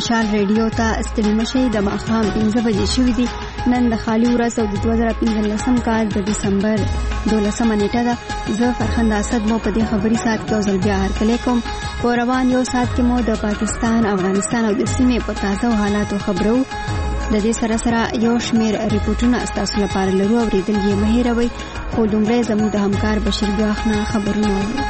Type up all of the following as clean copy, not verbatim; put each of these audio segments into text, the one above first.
مشال ریډیو ته ستړي مشئ د ماښام 5 بجې شوې دي. نن د خالي ورځ او د 2015 کال د دسمبر 12 نیټه ده. زه فرخنده اسد مو په دې خبري ساعت کې ځل بیا هرکلی کوم. په روان یو ساعت کې مو د پاکستان، افغانستان او د سیمې په تازه حالاتو خبرو. د دې سره یو شمېر ریپورتونه ستاسو لپاره لرو، اورېدل یې مه هېروئ. خو لومړی زموږ د همکار بشیر ګواخ نه خبرونه اورو.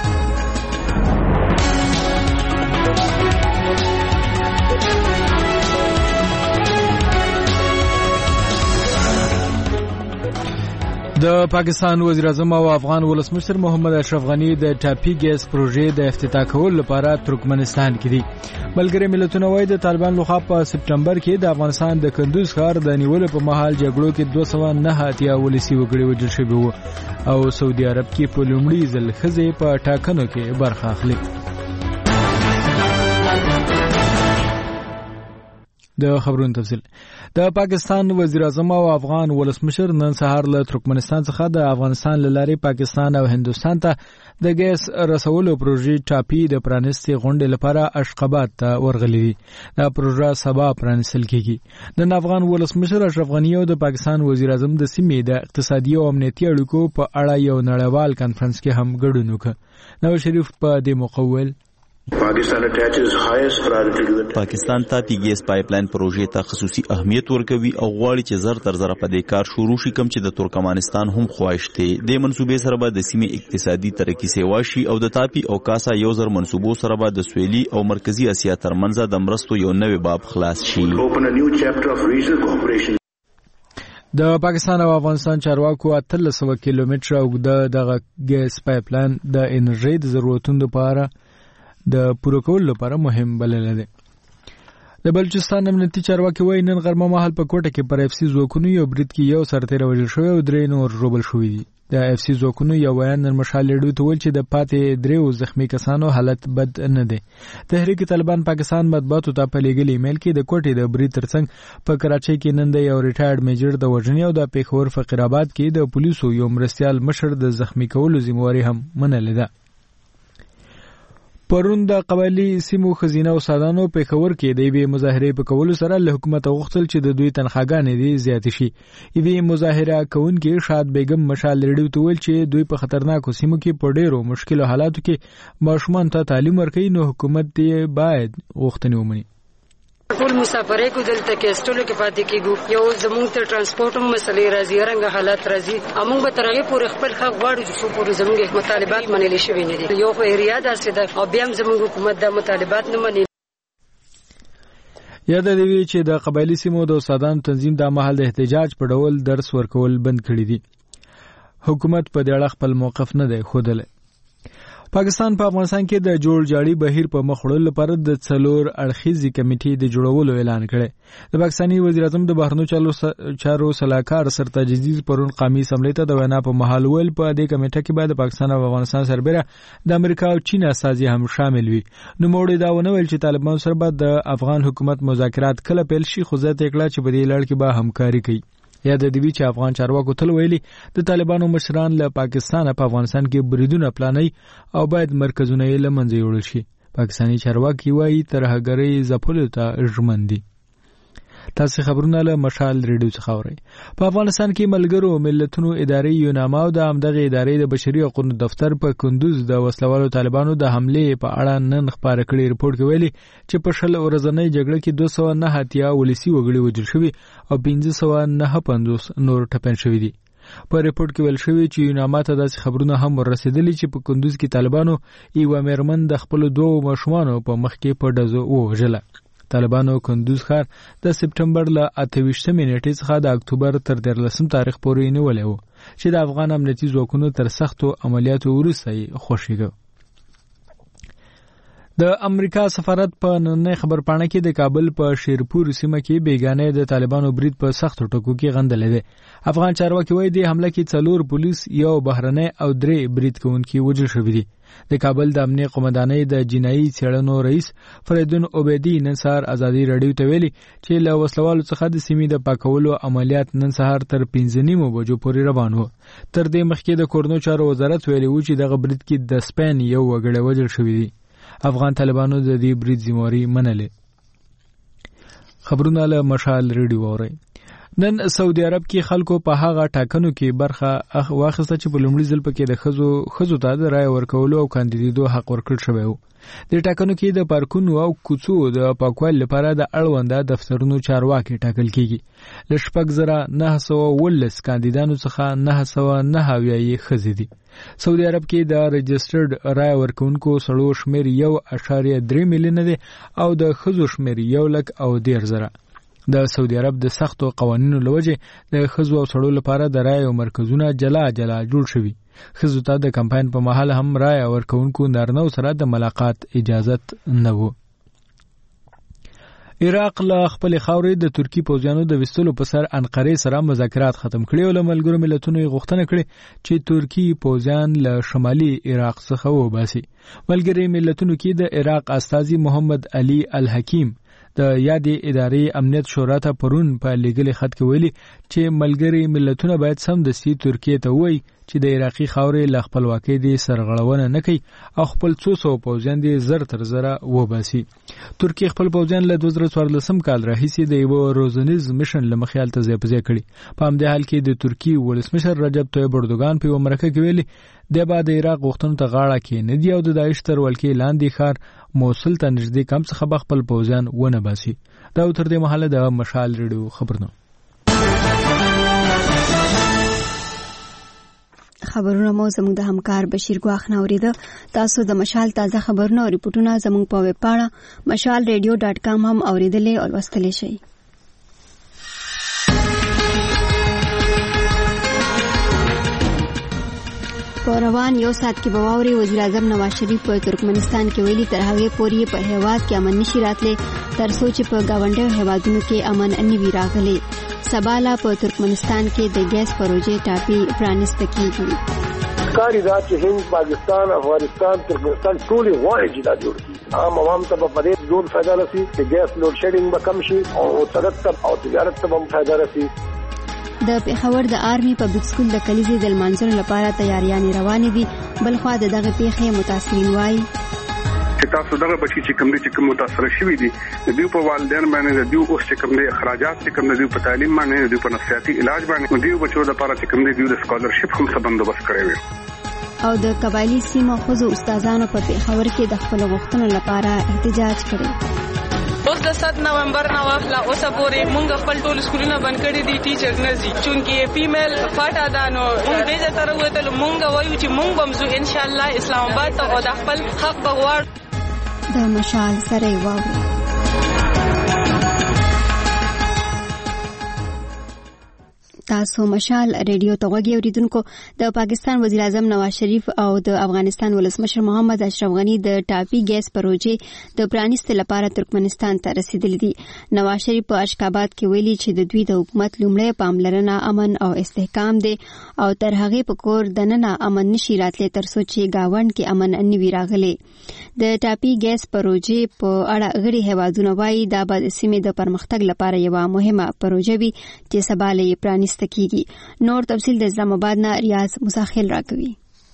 د پاکستان وزیر اعظم او افغان ولسمشر محمد اشرف غنی د ټاپي ګیس پروژې د افتتاح کولو لپاره ترکمنستان کې دي. ملګري ملتونه وايي د طالبان لخوا په سپټمبر کې د افغانستان د کندوز ښار د نیولو په مهال جګړو کې 209 ولسی وګړي وژل شوي وو او سعودي عرب کې په لومړي ځل ښځې په ټاکنو کې برخه اخلي. د خبرونو تفصیل. د پاکستان وزیر اعظم او افغان ولسمشر نن سهار له ترکمنستان څخه د افغانستان له لارې پاکستان او هندوستان ته د ګیس رسولو پروژې ټاپي د پرانیستي غونډې لپاره اشخاباد ته ورغلي دي. دا پروژه سبا پرانیستل کیږي. نن افغان ولسمشر اشرف غنی او د پاکستان وزیر اعظم د سیمې د اقتصادي او امنیتي اړیکو په اړه یو نړیوال کانفرنس کې هم ګډون وکړ. نواز شریف په دې مقول پاکستان ته پی ګیس پایپلاین پروژې ته خصوصي اهمیت ورکوي او غواړي چې زر تر زر په دې کار شروع شي، کوم چې د ترکمنستان هم خواهش دی. د منصوبې سره به د سیمې اقتصادي ترقی سیوا شي او د تاپی او کاسا یو زر منصوبو سره به د سویلي او مرکزی اسیا ترمنځ د مرستو یو نوې باب خلاص شي. د پاکستان او افغانستان چارواکو 1300 کیلومتره اوږده دغه ګیس پایپلاین د انرژي د ضرورتونو لپاره د پوره کولو لپاره مهم بلل دي. د بلوچستان امنیتي چارواکي وایي نن غرمه مهال په کوټه کې پر اف سی ځواکونو یو برید کې یو سرتیری وژل شوی او 3 نور ژوبل شوي دي. د اف سی ځواکونو یو بیان نن مشال ریډیو ته ویل چې د پاتې 3 زخمی کسانو حالت بد نه دی. تحریک طالبان پاکستان مطبوعاتو ته په لیږلي ایمیل کې د کوټې د برید ترڅنګ په کراچۍ کې نن د یو ریټایرډ میجر د وژنې او د پیښور فقیرآباد کې د پولیسو یو مرستیال مشر د زخمی کولو ذمہواری هم منلې ده. پرون د قبایلی سیمو خزینه او سادانو په خبر کې د یوې مظاهره په کولو سره له حکومت غوښتل چې د دوی تنخواګانې دي زیات شي. یوې مظاهره کوونکې شاد بیگم مشال ریډیو ته ویل چې دوی په خطرناکو سیمو کې په ډېرو مشکل حالاتو کې ماشومان ته تعلیم ورکوي، نو حکومت یې باید غوښتنې ومني. ټول مسافرې کو دلته کې استولو کې پاتې کېږو. یو زموږ ته ترانسپورت هم مسلې راځي، رنګ حالات راځي. موږ به ترغه پورې خپل حق غواړو چې څو پورې زموږ مطالبات منل شي ویني. یو خو ایریا داسې ده او بیا هم زموږ حکومت د مطالبات نه مني. یاد دی چې د قبایلی سیمو د استادانو تنظیم د مهال د احتجاج په ډول درس ورکول بند کړی دي. حکومت په دې اړه خپل موقف نه دی ښودلی. پاکستان په افغانستان کې د جوړ جاړي بهیر په مخ وړلو لپاره د 4 اړخیزې کمیټې د جوړولو اعلان کړی. د پاکستاني وزیر اعظم د بهرنیو چارو سلاکار سرتاج عزیز پرون قومي اسمبلی ته د وینا په مهال ویل په دې کمیټه کې باید پاکستان او افغانستان سربېره د امریکا او چین استازي هم شامل وي. نو موړي دا ونه ویل چې طالبان سره به د افغان حکومت مذاکرات کله پیل شي، خو زه ته کړه چې په دې لړ کې به همکاري کوي. یاد دی چې افغان چارواکو تل ویلي د طالبانو مشران له پاکستان په افغانستان کې بریدونه پلاني او باید مرکزونه یې له منځه یوړل شي. پاکستاني چارواکي وایي ترهګرۍ ځپلو ته ژمن دي. تاسو خبرونه له مشال ریډیو څخه اورئ. په افغانستان کې ملګرو ملتونو ادارې یوناما او د همدغه ادارې د بشري حقوقو دفتر په کندوز د وسلوالو طالبانو د حمله په اړه نن خبره کړې ریپورت کې ویلي چې په شل ورځنۍ جګړه کې 209 ولسی وګړي وژل شوي او 595 نور ټپيان شوي دي. په ریپورت کې ویل شوی چې یوناما ته داسې خبرونه هم ورسېدلي چې په کندوز کې طالبانو یو میرمن د خپل 2 ماشومانو په مخ کې په ډزو ووژله. طالبانو کندوز ښار د سپټمبر له 28 نیټې څخه د اکتوبر تر 13 تاریخ پورې نیولی و چې د افغان امنیتي ځواکونو تر سختو عملیاتو وروسته یې خوشیږي. د امریکا سفارت په نننۍ خبرپاڼه کې د کابل په شیرپور سیمه کې بیګانه د طالبانو برید په سختو ټکو کې غندلې ده. افغان چارواکي وایي د حمله کې 4 پولیس، یو بهرنی او 3 برید کوونکي وژل شوي دي. د کابل د امنیه قومندانۍ د جنایي څېړنو رئیس فریدون عبیدی نن سهار ازادي رادیو ته ویلي چې له وسلوالو څخه د سیمې د پاکولو عملیات نن سهار تر 5:30 بجو پورې روان وو. تر دې مخکې د کورنو چارو وزارت ویلي و چې دغه برید کې د سپین یو وګړی وژل شوی دی. افغان طالبانو د دې برید ذمہواری منلې. خبرونه له مشال ریډیو اوري. نن سعودي عرب کې خلکو په هغه ټاکنو کې برخه واخیسته چې په لومړي ځل پکې د خزو ته د رای ورکولو او کاندیدېدو حق ورکړل شوی و. د ټاکنو کې د پارکونو او کوڅو د پاکوالي لپاره د اړونده دفترونو چارواکي ټاکل کیږي. ل 6,919 کاندیدانو څخه 999 ښځې دي. سعودي عرب کې د رجسټرډ رای ورکونکو سړو شمیر 1.3 میلیون دی او د ښځو شمیر 1,10,000. د سعودي عرب د سختو قوانینو لوجه د ښځو او سړو لپاره د رای او مرکزونه جلا جوړ شوي. ښځو ته د کمپاین په مهال هم رای ورکونکو نارینه سره د ملاقات اجازت نه و. عراق له خپل خاورې د ترکی پوځیانو د وستلو په سر انقره سره مذاکرات ختم کړي او له ملګرو ملتونو غوښتنه کړې چې ترکی پوځیان له شمالي عراق څخه وباسي. ملګري ملتونو کې د عراق استازي محمد علي الحکیم د یادې ادارې امنیت شورا ته پرون په لیګل خط کې ویلي چې ملګري ملتونه باید سمدستي ترکیه ته وایي چې د عراقي خاورې له خپلواکۍ د سرغړونه نه کوي او خپل 200 پوځیان دې زر تر زره وباسي. ترکیه خپل پوځیان له 2014 کال راهیسې د یو روزنیز میشن لمخې هلته ځای په ځای کړي. په همدې حال کې د ترکی ولسمشر رجب طیب اردوغان په مرکه کې ویلي د بعد عراق غوښتنو ته غاړه کې نه دی او د داعش تر ولکې لاندې ښار موصل ته نږدې کم څخه خپل پوځیان ونه باسي. دا تر دې مهاله د مشال ریډیو خبرونه. خبرونه مو زموږ د همکار بشیر ګواخ نه اوریده. تاسو د مشال تازه خبرونه او ریپورتونه زموږ په ویب پاڼه mashalradio.com هم اوریدلې او لوستلی شئ. په روان یو ساعت کې بواوري وزیر اعظم نواز شریف په ترکمنستان کې ویلي تر هغه پورې په هیواد کې امن نشي راتلی تر څو چې په گاونډیو هیوادونو کې امن نه وي راغلی. سباله په ترکمنستان کې د ګیس پروژې ټاپي پرانیسته کیږي. کاری دا چې هند، پاکستان، افغانستان، ترکمنستان ټول غواړي چې دا جوړ شي. عام عوام ته په دې ډول فائدہ رسي چې ګیس لوډ شیډینګ به کم شي او ترتب او تجارت ته هم فائدہ رسي. د پیښور د آرمي پبلک سکول د کلیزې د لمانځلو لپاره تیاریانې روانې دي. بلخوا د دغه پیښې متاثرین وایي چې تاسو دغه بچی چې کوم دي چې کوم متاثر شوي دي د دوی په والدین باندې د دوی اوس چې کوم دي اخراجات چې کوم دي په تعلیم باندې د دوی په نفسیاتي علاج باندې د دوی بچو لپاره چې کوم دي د سکالرشپ هم څه بندوبست کړی وي. او د قبایلی سیمو خزو استادانو په پیښور کې د خپل غوښتنو لپاره احتجاج کړی. اوس د 7 نومبر نه واخله اوس پورې مونږ خپل ټول سکولونه بند کړي دي. ټیچر نزي چونکی فیمیل فاټا دانو مونږ دې تر وته مونږ وایو چې مونږ بمزو ان شاء الله اسلام آباد ته او د خپل حق بغواړو. د مشال سره واو تاسو مشال ریډیو ته غوږی اوریدونکو. د پاکستان وزیر اعظم نواز شریف او د افغانستان ولسمشر محمد اشرف غنی د ټاپي ګیس پروژې د پرانیست لپاره ترکمنستان ته رسیدلی دي. نواز شریف په اشکاباد کې ویلي چې د دوی د حکومت لومړی پاملرنه امن او استحکام دی او تر هغه په کور دننه امن نشي راتلی تر څو چې گاوند کې امن نه وي راغلی. د ټاپي ګیس پروژې په اړه غړي هیوادونه وایي دا به د سیمې د پرمختګ لپاره یوه مهمه پروژه وي چې سبا له پرانیست کیږي. نور تفصیل د اسلام آباد نه ریاض مساخل راکوي.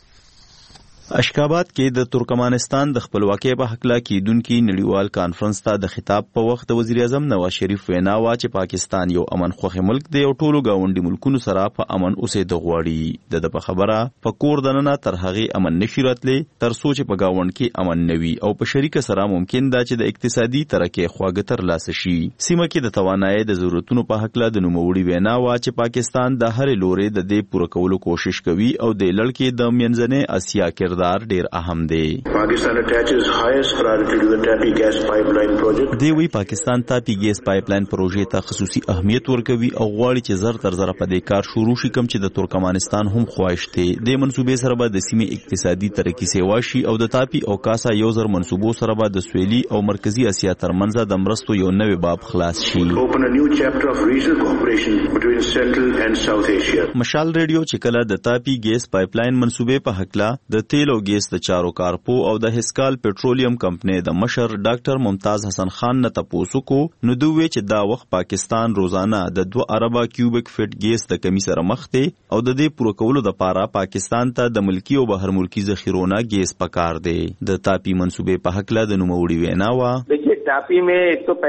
اشکاباد کې د ترکمنستان د خپلواکۍ په حق لا کېدونکي نړیوال کانفرنس ته د خطاب په وخت د وزیر اعظم نواز شریف وینا وا چې پاکستان یو امن خوخه ملک دی او ټولو گاونډي ملکونو سره په امن اوسېدو غواړي. د په خبره په کور دننه تر هغه امن نشي راتلی تر څو چې په گاوند کې امن نوي او په شریک سره ممکن دا چې د اقتصادي ترقۍ خواږه تر لاسه شي. سیمه کې د توانایي د ضرورتونو په حق لا د نوموړي وینا وا چې پاکستان د هر لوري د دې پوره کولو کوشش کوي او د لړکې د منځنۍ اسیا کې ډیر اهم دی. Pakistan attaches highest priority to the TAPI gas pipeline project. دی وی پاکستان تاپی ګیس پایپلاین پروژې ته خصوصي اهمیت ورکوي او غواړي چې زر تر زر په دې کار شروع شي کوم چې د ترکمنستان هم خواهش دی. د منسوبې سره به د سیمې اقتصادي ترقی سیوا شي او د تاپی او کاسا یو زر منسوبو سره به د سویلي او مرکزی اسیا ترمنځ د مرستو یو نوې باب خلاص شي. Open a new chapter of regional cooperation between Central and South Asia. مشال ریډیو چې کله د تاپی ګیس پایپلاین منسوبې په حق لا د تیل او ګیس د چارو کارپو او د هسکال پټرولیم کمپنی د مشر ډاکټر ممتاز حسن خان نه تاسو کو نو دوی چې دا وخت پاکستان روزانه د 2 اربه کیوبیک فټ ګیس د کمی سره مخ دی او د دې پوره کولو د پاره پاکستان ته د ملکی او بهر ملکی ذخیرونه ګیس پکار دی. د تاپی منسوبې په حق لا د نوموړي وینا وا देखिए टापी में एक तो पहले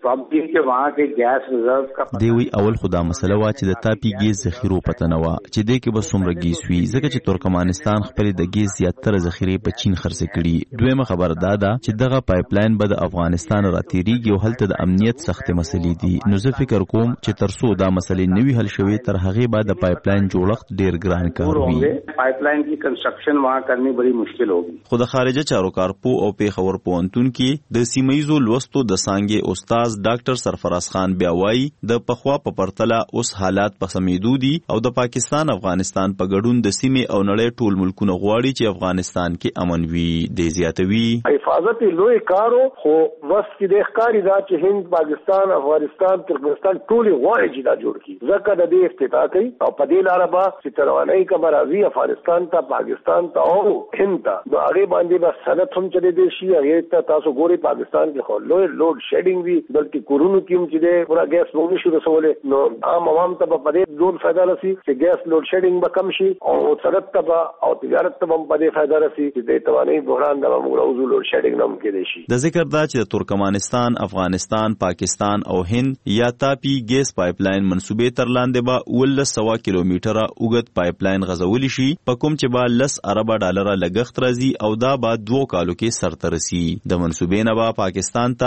प्रॉब्लम के वहाँ के गैस रिजर्व का دوی اول خدا مسله وا چې د تاپی ګیس ذخیرو پته نه وا چې دې کې به څومره ګیس وي ځکه چې ترکمنستان خپل د ګیس زیاتره ذخیره په چین خرڅ کړي. دویمه خبر دا ده چې دغه پایپ لاین به د افغانستان راتېریږي او هلته د امنیت سخت مسلې دي. نو زه فکر کوم چې ترڅو دا مسلې نوي حل شوي تر هغه بعد د پایپ لاین جوړښت ډیر ګران کار وي. پایپ لاین کی کنسټرکشن وहाँ کرنی بڑی مشکل ہوگی. خو د خارجه چارو کارپو او پیښور پوهنتون کې د سیمایزو لوستو د څانګې استاد ډاکټر سرفراز خان بیا وایي د پخوا په پرتله اوس حالات په سمیدو دي او د پاکستان افغانستان په ګډون د سیمې او نړۍ ټول ملکونه غواړي چې افغانستان کې امن وي. د زیاتوي حفاظت لوی کارو خو وس کې د ښکاری دا چې هند پاکستان افغانستان ترکمنستان ټول غواړي چې دا جوړ کړي ځکه د دې افتتاح کوي او په دې لار به چې تروانای کمر راځي افغانستان ته پاکستان ته او هند ته نو هغه باندې به صنعت هم چلے دي شي. هغه ته تاسو ګوري پاکستان کې خو لوی لوډ شیډینګ وی بلکې کورونو کې هم چې پورا ګیس مونږ شو رسوله نو عام عوام ته په دې ډول فائدہ راسي چې ګیس لوډ شیډینګ به کم شي او صنعت ته او تجارت ته هم په دې فائدہ راسي چې د توانایي بحران د موضوع لوډ شیډینګ نوم کې دي شي. د ذکر دا چې ترکمنستان افغانستان پاکستان او هند یا تاپی ګیس پایپ لاین منسوبې تر لاندې به 1100 کیلومتره اوږد پایپ لاین غځول شي په کوم چې به 10 ارب ډالر لګښت راځي او دا به 2 کالو کې سرته رسي. د منسوبې نه به پاکستان ته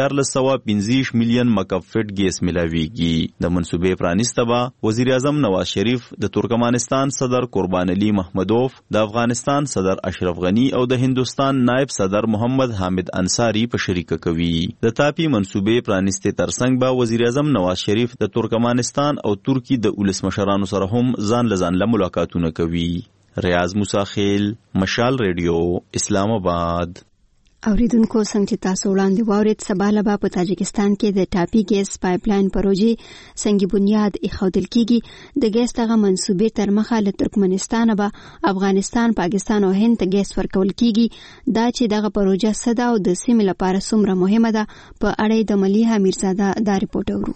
1415 میلیون مکعب فټ ګیس ملاويږي. د منسوبې پرانیسته به وزیر اعظم نواز شریف د ترکمنستان صدر قربان علي محمدوف د افغانستان صدر اشرف غنی او د هندوستان نائب صدر محمد حامد انصاری په شریکه کوي. د تاپی منسوبې پرانیسته ترڅنګ به وزیر اعظم نواز شریف د ترکمنستان او ترکی د ولسمشرانو سره هم ځان له ملاقاتونه کوي. ریاض موسی خیل، مشال ریډیو، اسلام آباد. اوریدونکو څنګه چې تاسو وړاندې واورید سبا له په تاجکستان کې د ټاپی ګیس پایپ لاین پروژې څنګه بنیاد ایښودل کیږي. د ګیس دغه منسوبې تر مخه له ترکمنستان به افغانستان، پاکستان او هند ته ګیس ورکول کیږي. دا چې دغه پروژه صدا او د سیمې لپاره څومره مهمه ده په اړه د ملیحه میرزاده دا رپورټ اورو.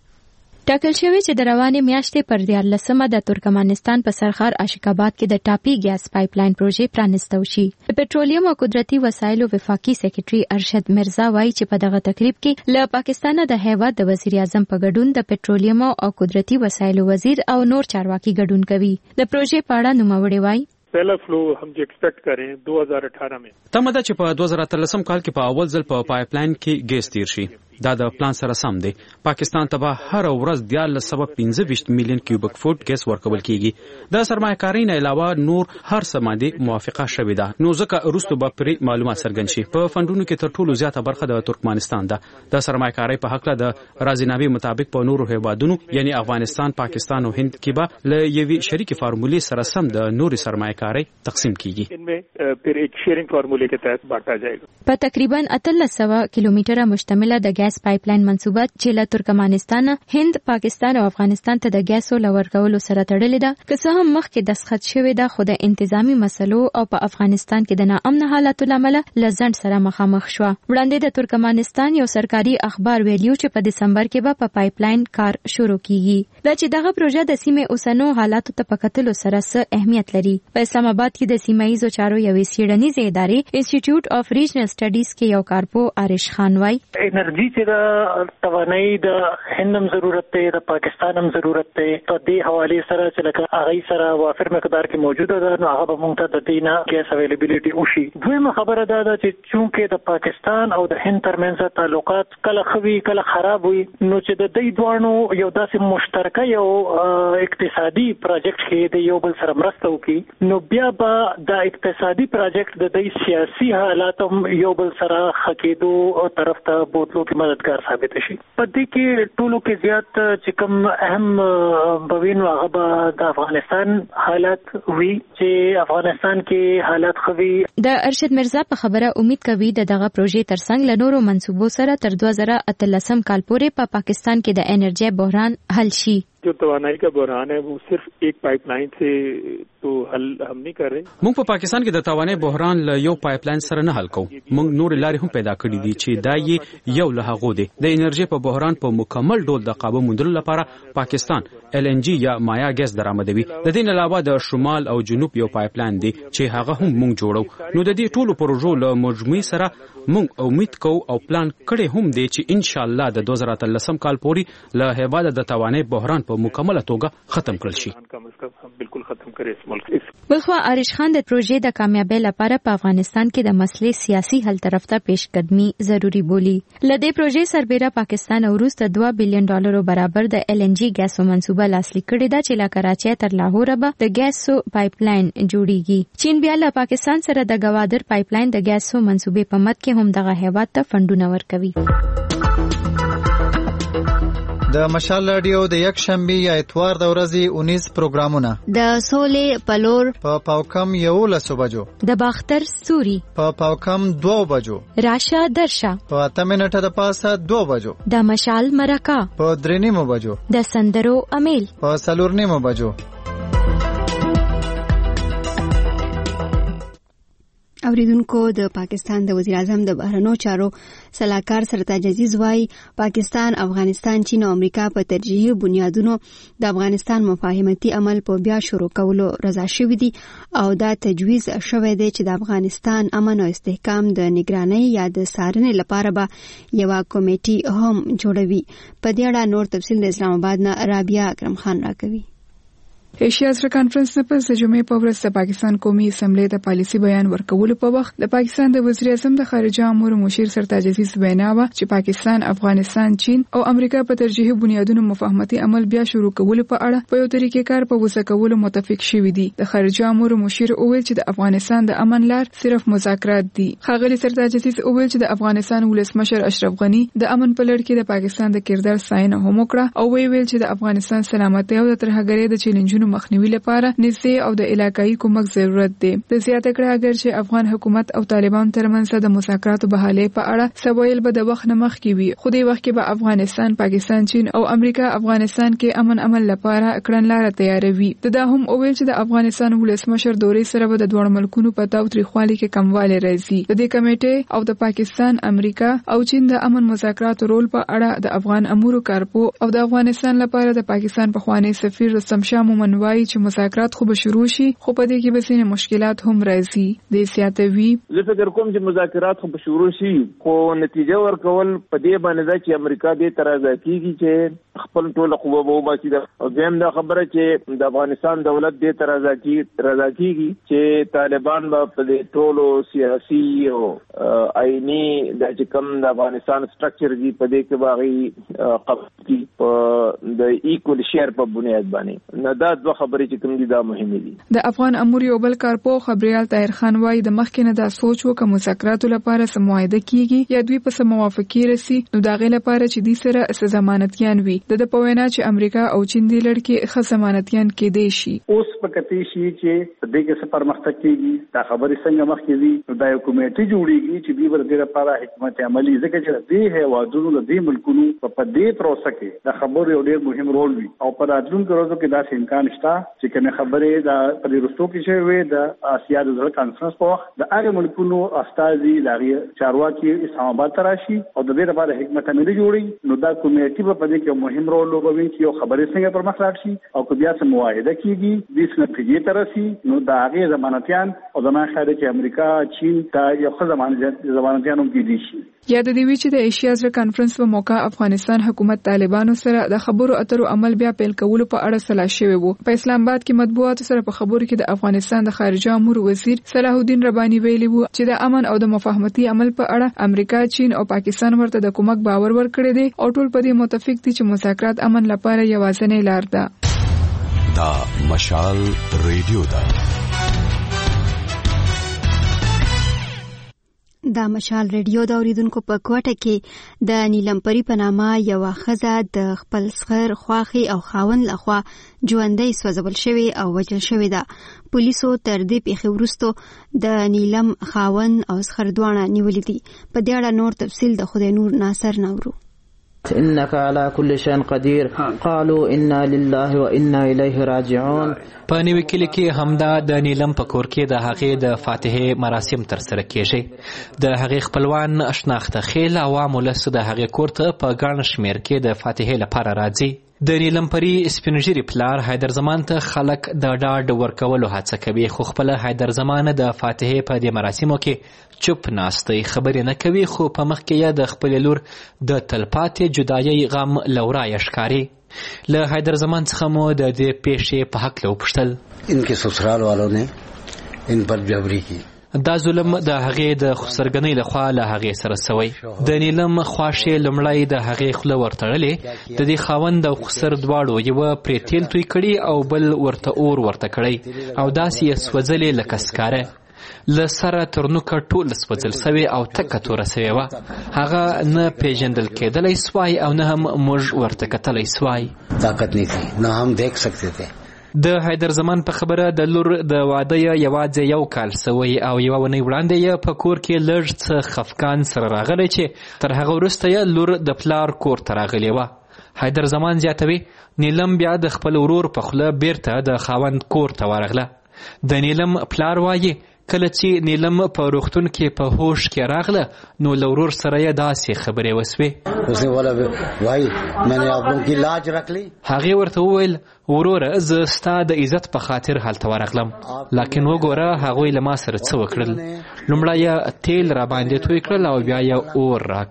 ټاکل شوی چې د روانې میاشتې پر 14مه د ترکمنستان په سرخار عاشقاباد کې د ټاپی ګیس پایپ لاین پروژې پرانیستو شي. د پټرولیم او قدرتي وسایلو وفاقي سیکریټري ارشد مرزا وایي چې په دغه تقریب کې له پاکستان د هیواد د وزیر اعظم په ګډون د پټرولیم او قدرتي وسایلو وزیر او نور چارواکي ګډون کوي. د پروژې په اړه نوموړی وایي पहला फ्लो हम जो एक्सपेक्ट करें 2018 में تمه ده چې په 2013 کال کې په اول ځل په پایپ لاین کې ګیس تیر شي. دا د پلان سره سم دی. پاکستان ته به هر ورځ 14.15 میلیون کیوبیک فوټ ګیس ورکول کیږي. د سرمایه‌کارۍ نه علاوه نور هر څه باندې موافقه شوې ده. نو ځکه وروسته به پرې معلومات څرګند شي. په فندونو کې تر ټولو زیاته برخه د ترکمنستان ده. د سرمایه‌کارۍ په حق له د راضینامې مطابق په نورو هیوادونو یعنی افغانستان، پاکستان او هند کې به له یوې شریکي فارمولې سره سم د نوري سرمایه‌کارۍ تقسیم کیږي. इनमें फिर एक शेयरिंग फार्मूले के तहत बांटा जाएगा. په تقریبا 1300 کیلومتره مشتمله د ګیس پایپ لاین منسوبه چې له ترکمنستان، هند، پاکستان او افغانستان ته د ګیسو لورکولو سره تړلې ده. که څه هم مخکې دستخط شوی ده خو د انتظامی مسلو او په افغانستان کې د ناامن حالاتو لامل لزند سره مخامخ شو. وړاندې د ترکمنستان یو سرکاري اخبار ویلیو چې په دسمبر کې به په پایپ لاین کار شروع کیږي. دا چې دغه پروژه د سیمې اوسنو حالاتو ته په کتلو سره څه اهمیت لري. په اسلام آباد کې د سیمایي چارو یوې څېړنیزې ادارې انسټیټیوټ اف ریجنل سټډیز کې یو کارپو آرش خان وای انرژي چې د توانایي د هندم ضرورت ته د پاکستان هم ضرورت ته په دې حواله سره چې لکه هغه سره وافر مقدار کې موجوده ده نو هغه به مونږ ته د دینه ګیس اویلیبিলিټي وشي. دویمه خبره ده چې چونکه د پاکستان او د هند ترمنځ تعلقات کله خوي کله خراب وي نو چې د دې دوانو یو داسې مشترکه یو اقتصادي پروجیکټ کې د یو بل سره مرسته وکړي نو بیا به د اقتصادي پروجیکټ د دې سیاسي حالاتو یو بل سره خکېدو او طرف ته بوتلو کې مددگار ثابت شي. په دې کې ټولو کې زیات چې کوم اهم بوینو هغه د افغانستان حالات وی چې افغانستان کې حالات خوي. د ارشد مرزا په خبره امید کوي دغه پروژې ترڅنګ له نورو منسوبو سره تر 2013 کال پورې په پاکستان کې د انرژي بحران حل شي. जो तवानाई का बहरान है वो सिर्फ एक पाइपलाइन से तो हल हम नहीं कर रहे. موږ په پاکستان کې د توانایي بحران له یو پایپلاین سره نه حل کوو. موږ نور لارې هم پیدا کړې دي چې دا یې یو له هغو دی. د انرژي په بحران په مکمل ډول د قابو موندلو لپاره پاکستان LNG یا مایا ګاز درآمدوي. د دې علاوه د شمال او جنوب یو پایپلاین دی چې هغه هم موږ جوړو. نو د دې ټولو پروژو له مجموعي سره موږ امید کوو او پلان کړی هم دی چې ان شاء الله د 2013 کال پورې له هیواده د توانایي بحران په مکمله توګه ختم کړل شي. بالکل ختم کړي اس ملک. بلخوا آرش خان د پروژې د کامیابی لپاره په افغانستان کې د مسلې سیاسي حل طرف ته پیشقدمي ضروری بولی. لدې پروژې سربېره پاکستان وروسته $2 بلین برابر د LNG ګاسو منصوبه لاسلیک کړې ده چې له کراچۍ تر لاهور به د ګاسو پایپلاین جوړیږي. چین بیا له پاکستان سره د گوادر پایپلاین د ګاسو منصوبې په مد کې هم دغه هیواد ته فندونه ورکوي. د مشال رادیو د یک شنبه یا اتوار د ورځې 19 پروګرامونه د سولې پلور په پاوکم 11 بجو، د باختر ستوري په پاوکم 2 بجو، راشه درشه په 8 منټه د پاسه 2 بجو، د مشال مرکه په 3 بجو، د سندرو امیل په 4 بجو. اوریدونکو د پاکستان د وزیر اعظم د بهرنیو چارو سلاکار سرتاج عزیز وايي پاکستان، افغانستان، چین او امریکا په ترجیحي بنیادونو د افغانستان مفاهمتي عمل په بیا شروع کولو رضا شوي دي او دا تجویز شوی دی چې د افغانستان امن او استحکام د نگرانۍ یا د څارنې لپاره به یو کمیټي هم جوړوي. په دې اړه نور تفصیل د اسلام آباد نه رابعه اکرم خان راکوي. ایشیا سره کانفرنس نه پس د جمعې په ورځ د پاکستان قومي اسمبلی د پالیسي بیان ورکولو په وخت د پاکستان د وزیر اعظم د خارجه امور مشیر سرتاج عزیز وینا و چې پاکستان، افغانستان، چین او امریکا په ترجیحي بنیادونو مفاهمتي عمل بیا شروع کولو په اړه په یو طریقې کار په وسه کولو متفق شوي دي. د خارجه امور مشیر وویل چې د افغانستان د امن لار صرف مذاکرات دي. ښاغلي سرتاج عزیز وویل چې د افغانستان ولسمشر اشرف غنی د امن په لړ کې د پاکستان د کردار ستاینه هم وکړه او ویل چې د افغانستان سلامتۍ او د ترهګرۍ د چیلنجونو مخنیوي لپاره نږدې او د علاقايي کومک ضرورت دی. د زیاته کړه اگر چې افغان حکومت او طالبان ترمنځ د مذاکراتو بحالې په اړه سوال به د وخت نه مخکې وي، خو د وخت کې به افغانستان، پاکستان، چین او امریکا افغانستان کې امن عمل لپاره کړنلاره تیاروي. دا هم وویل چې د افغانستان ولسمشر دورې سره به د دوه ملکونو په تاو تریخوالي کې کمواله راځي. د دې کمیټې او د پاکستان، امریکا او چین د امن مذاکراتو رول په اړه د افغان امورو کارپو او د افغانستان لپاره د پاکستان پخوانی سفیر رستم شاه مومن وايي چې مذاکرات خو به شروع شي، خو په دې کې به څه مشکلات هم راځي. د سیاتوي زه فکر کوم چې مذاکرات خو به شروع شي، خو نتیجه ورکول په دې باندې ده چې امریکا دې ترازا کیږي چې خپل ټول قوه به وباسي. او زم دا خبره چې د افغانستان دولت دې ترازا کیږي چې طالبان به په دې ټولو سیاسي او آئینی د کوم د افغانستان سټرکچر دی په دې کې باغی قبضي په د ایکول شیر په بنیاد باندې نه. دا دوه خبرې چې کوم دي دا مهمه دي. د افغان امور یو بل کارپو خبريال طاهر خان وايي د مخکې نه دا سوچ وکړه مذاکراتو لپاره سم معاهده کیږي یا دوی په سم موافقه رسي، نو دا غي لپاره چې دې سره ضمانتيان وي. د په وینا چې امریکا او چین دې لړ کې ښه ضمانتيان کې دي شي. اوس په کتي شي چې دې کې څه پرمختګ کیږي، دا خبرې څنګه مخکې دي، نو دا یو کمیټه جوړیږي چې دې ور دې لپاره حکمت عملی ځکه چې دې هوادونو د دې ملکونو په دې پروسه کې دا خبرې یو ډېر مهم رول وي او په راتلونکو ورځو کې دا امکان شته چې کنه خبرې دا په روسو کې شوی د آسیا د ځل کانفرنس په وخت د هغه ملکونو استازي لاغي چارواکي اسلام آباد راشي او د دې لپاره حکمت عملی جوړي. نو دا کمیټه په دې کې مهم رول لوبوي چې یو خبرې څنګه پر مخ راشي او که بیا څه معاهده کیږي د نتیجې ترسي، نو دا هغه ضمانتيان او زموږ خاله چې امریکا، چین ته یو ښه ضمانتيان هم کېدي شي. یاد دی وی چې د ایشیا سره کانفرنس په موقع افغانستان حکومت طالبانو سره د خبرو اترو عمل بیا پیل کولو په اړه سلا شوی وو. په اسلام آباد کې مطبوعاتو سره په خبرو کې د افغانستان د خارجه امور وزیر صلاح الدین ربانی ویلي وو چې د امن او د مفاهمتي عمل په اړه امریکا، چین او پاکستان ورته د کومک باور ورکړي دي او ټول په دې متفق دي چې مذاکرات امن لپاره یوازینی لار ده. دا مشال ریډیو ده. دا مشال ریډیو د اوریدونکو په کوټه کې د نیلمپری په نامه یو ښځه د خپل صغر خواخي او خاوند لخوا ژوندۍ سوځول شوی او وژل شوی ده. پولیسو تر دې پیښې وروسته د نیلم خاوند او صغر دواړه نیولې دي. په دې اړه نور تفصیل د خدای نور ناصر نورو. انك على كل شيء قدير قالوا انا لله وانا الیه راجعون. په نیوي کلی کې همدا د نیلم په کور کې د هغې د فاتحې مراسم ترسره کیږي. د هغې خپلوان شناخته خیل عوام ولس د هغې کور ته په ګڼ شمېر کې د فاتحې لپاره راځي. د نیلم پري سپینږیري پلار حیدر زمان ته خلک د ډاډ ورکولو هڅه کوي، خو خپله حیدر زمان د فاتحې په دې مراسمو کې چوپ ناستی، خبرې نه کوي، خو په مخ کې یې د خپلې لور د تلپاتې جدایۍ غم له ورایه ښکاري. له حیدر زمان څخه مو د دې پیښې په هکله وپوښتل. انکه سسرال والوں نے ان پر جبری کی. دا ظلم د هغې د خسرګنۍ لخوا له هغې سره سوی. د نیلم خواښې لومړی د هغې خوله ورتړلې، د دې خاوند او خسر دواړو یوه پرې تیل توی کړي او بل ورته اور ورته کړی او داسې یې سوځلې لکه سکاره. له سره تر نوکه ټول سوځل سوې او تکه توره سوې وه. هغه نه پیژندل کېدلی سوای او نه هم موږ ورته کتلی سوای. طاقت نه تھی نه هم دیکھ سکتے تھے. د حیدر زمان په خبره د لور د واده یوازې یو کال سوی او یوه اونۍ وړاندې یې په کور کې لږ څه خفګان سره راغلی چې تر هغه وروسته یې لور د پلار کور ته راغلې وه. حیدر زمان زیاتوي نیلم بیا د خپل ورور په خوله بیرته د خاوند کور ته ورغله. د نیلم پلار وایي کله چې نیلم په روغتون کې په هوش کې راغله نو له ورور سره یې داسې خبرې وسوې. هغې ورته وویل وروره زه ستا د عزت په خاطر هلته ورغلم، لکن وګوره هغوی له ما سره څه وکړل. لومړی یې تیل را باندې توی کړل او بیا یې اور را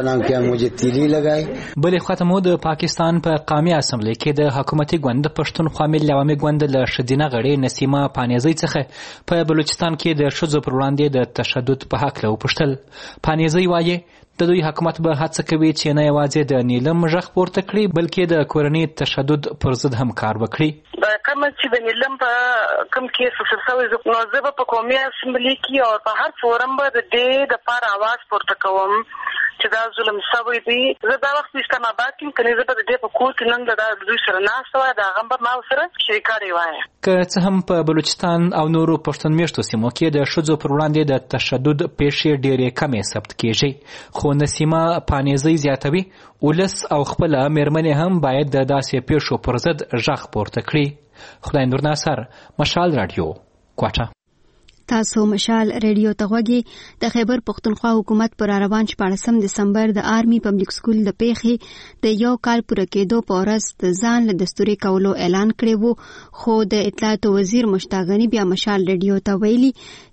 کړ. بلې خواته مو د پاکستان په قومي اسمبلۍ کې د حکومتي ګوند پښتونخوا ملي عوامي ګوند له ښځینه غړې نسیمه پانیزۍ څخه په بلوچستان کې د ښځو پر وړاندې د تشدد په هکله وپوښتل. پانیزۍ وایي د دوی حکومت به هڅه کوي چې نه یوازې د نیلم غږ پورته کړي بلکې د کورني تشدد پر ضد هم کار وکړي. کومه چې د نیلم په کوم کیس وسل شوی نو زه به په قومي اسمبلۍ کې او په هر فورم به د دې دپاره اواز پورته کوم چې دا ظلم شوی دی. زه دا وخت اسلام آباد کې کني زه به د دې په کور کې نن د دوی سره ناسته وای دا غم به ما سره شریکاري وای. که څه هم په بلوچستان او نورو پښتون میشتو سیمو کې د ښځو پر وړاندې د تشدد پیښې ډېرې کمې ثبت کیږي، خو نسیمه پانیزۍ زیاتوي ولس او خپله میرمنې هم باید د داسې پیښو پر ضد غږ پورته کړي. خدای نور ناصر، مشال رادیو، کوټه. تاسو مشال ریډیو ته غوږی. د خیبر پښتونخوا حکومت پر روان 14 دسمبر د آرمي پبلک سکول د پیښې د یو کال پوره کېدو په ورځ د ځان له دستوري کولو اعلان کړی وو، خو د اطلاعات وزیر مشتاق غني بیا مشال ریډیو ته ویلي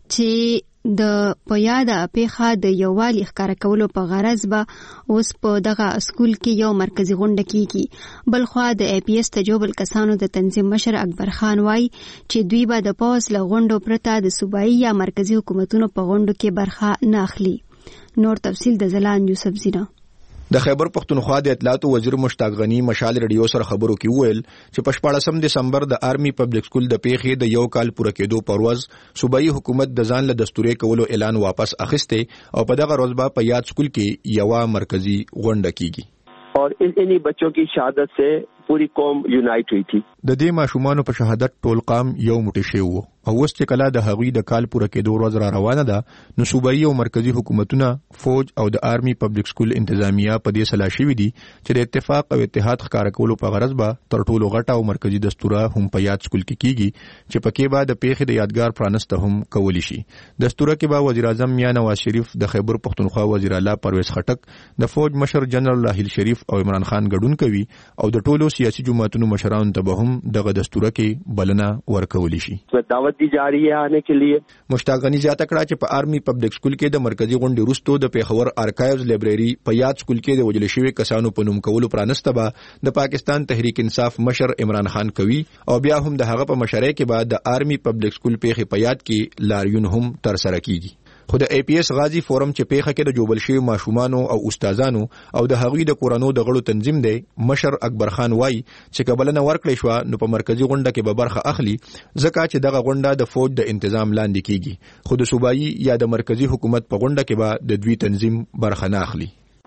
چې د په یاده پیښه د یووالي ښکاره کولو په غرض به اوس په دغه سکول کې یو مرکزي غونډه کیږي. بلخوا د ای پی ایس تجربل کسانو د تنظیم مشر اکبر خان وایي چې دوی به د پوز له غونډو پرته د صوبایي یا مرکزي حکومتونو په غونډو کې برخه نه اخلي. نور تفصیل د زلان یوسف زینا. د خیبر پښتونخوا د اطلاعات وزیر مشتاق غني مشال ریډیو سره خبرو کې وویل چې په 14 دسمبر د آرمي پبلک سکول د پیښې د یو کال پوره کېدو پر ورځ صوبایي حکومت د ځان له دستوري کولو اعلان واپس اخیسته او په دغه ورځ به په یاد سکول کې یو مرکزي غونډه کیږي. और इन्हीं बच्चों की शहादत से पूरी कौम यूनाइट हुई थी. د دې ماشومانو په شهادت ټول قام یو موټی شوی وو او اوس چې کله د هغوی د کال پوره کېدو ورځ را روانه ده نو صوبایي او مرکزي حکومتونه فوج او د آرمي پبلک سکول انتظامیه په دې سلا شوي دي چې د اتفاق او اتحاد ښکاره کولو په غرض به تر ټولو غټه او مرکزي دستوره هم په یاد سکول کې کیږي چې پکې به د پیښې د یادګار پرانسته هم کولی شي. دستوره کې به وزیر اعظم میاں نواز شریف، د خیبر پښتونخوا وزیر اعلی پرویز خټک، د فوج مشر جنرال راحیل شریف او عمران خان ګډون کوي او د ټولو سیاسي جماعتونو مشرانو ته به هم دغه دستوره کې بلنه ورکول شي. دعوت دی جا رہی ہے آنے کے لیے. مشتاق غني زیاته کړه چې په آرمي پبلک سکول کې د مرکزی غونډې وروسته د پیښور ارکایوز لایبرری په یاد سکول کې د وجل شوی کسانو په نوم کولو پرانسته به د پاکستان تحریک انصاف مشر عمران خان کوي او بیا هم د هغه په مشرۍ کې به د آرمي پبلک سکول پیښې په یاد کې لاریون هم تر سره کیږي. خو د ای پی ایس غازی فورم چې پیښه کې د جوبل شوی ماشومانو او استادانو او د هغوی د کورانو د غړو تنظیم دی مشر اکبر خان وای چې کبلنه ورکړې شو نو په مرکزی غونډه کې به برخه اخلي ځکه چې دغه غونډه د فوج د تنظیم لاندې کیږي، خو د صوبایي یا د مرکزی حکومت په غونډه کې به د دوی تنظیم برخه نه اخلي. او زموږ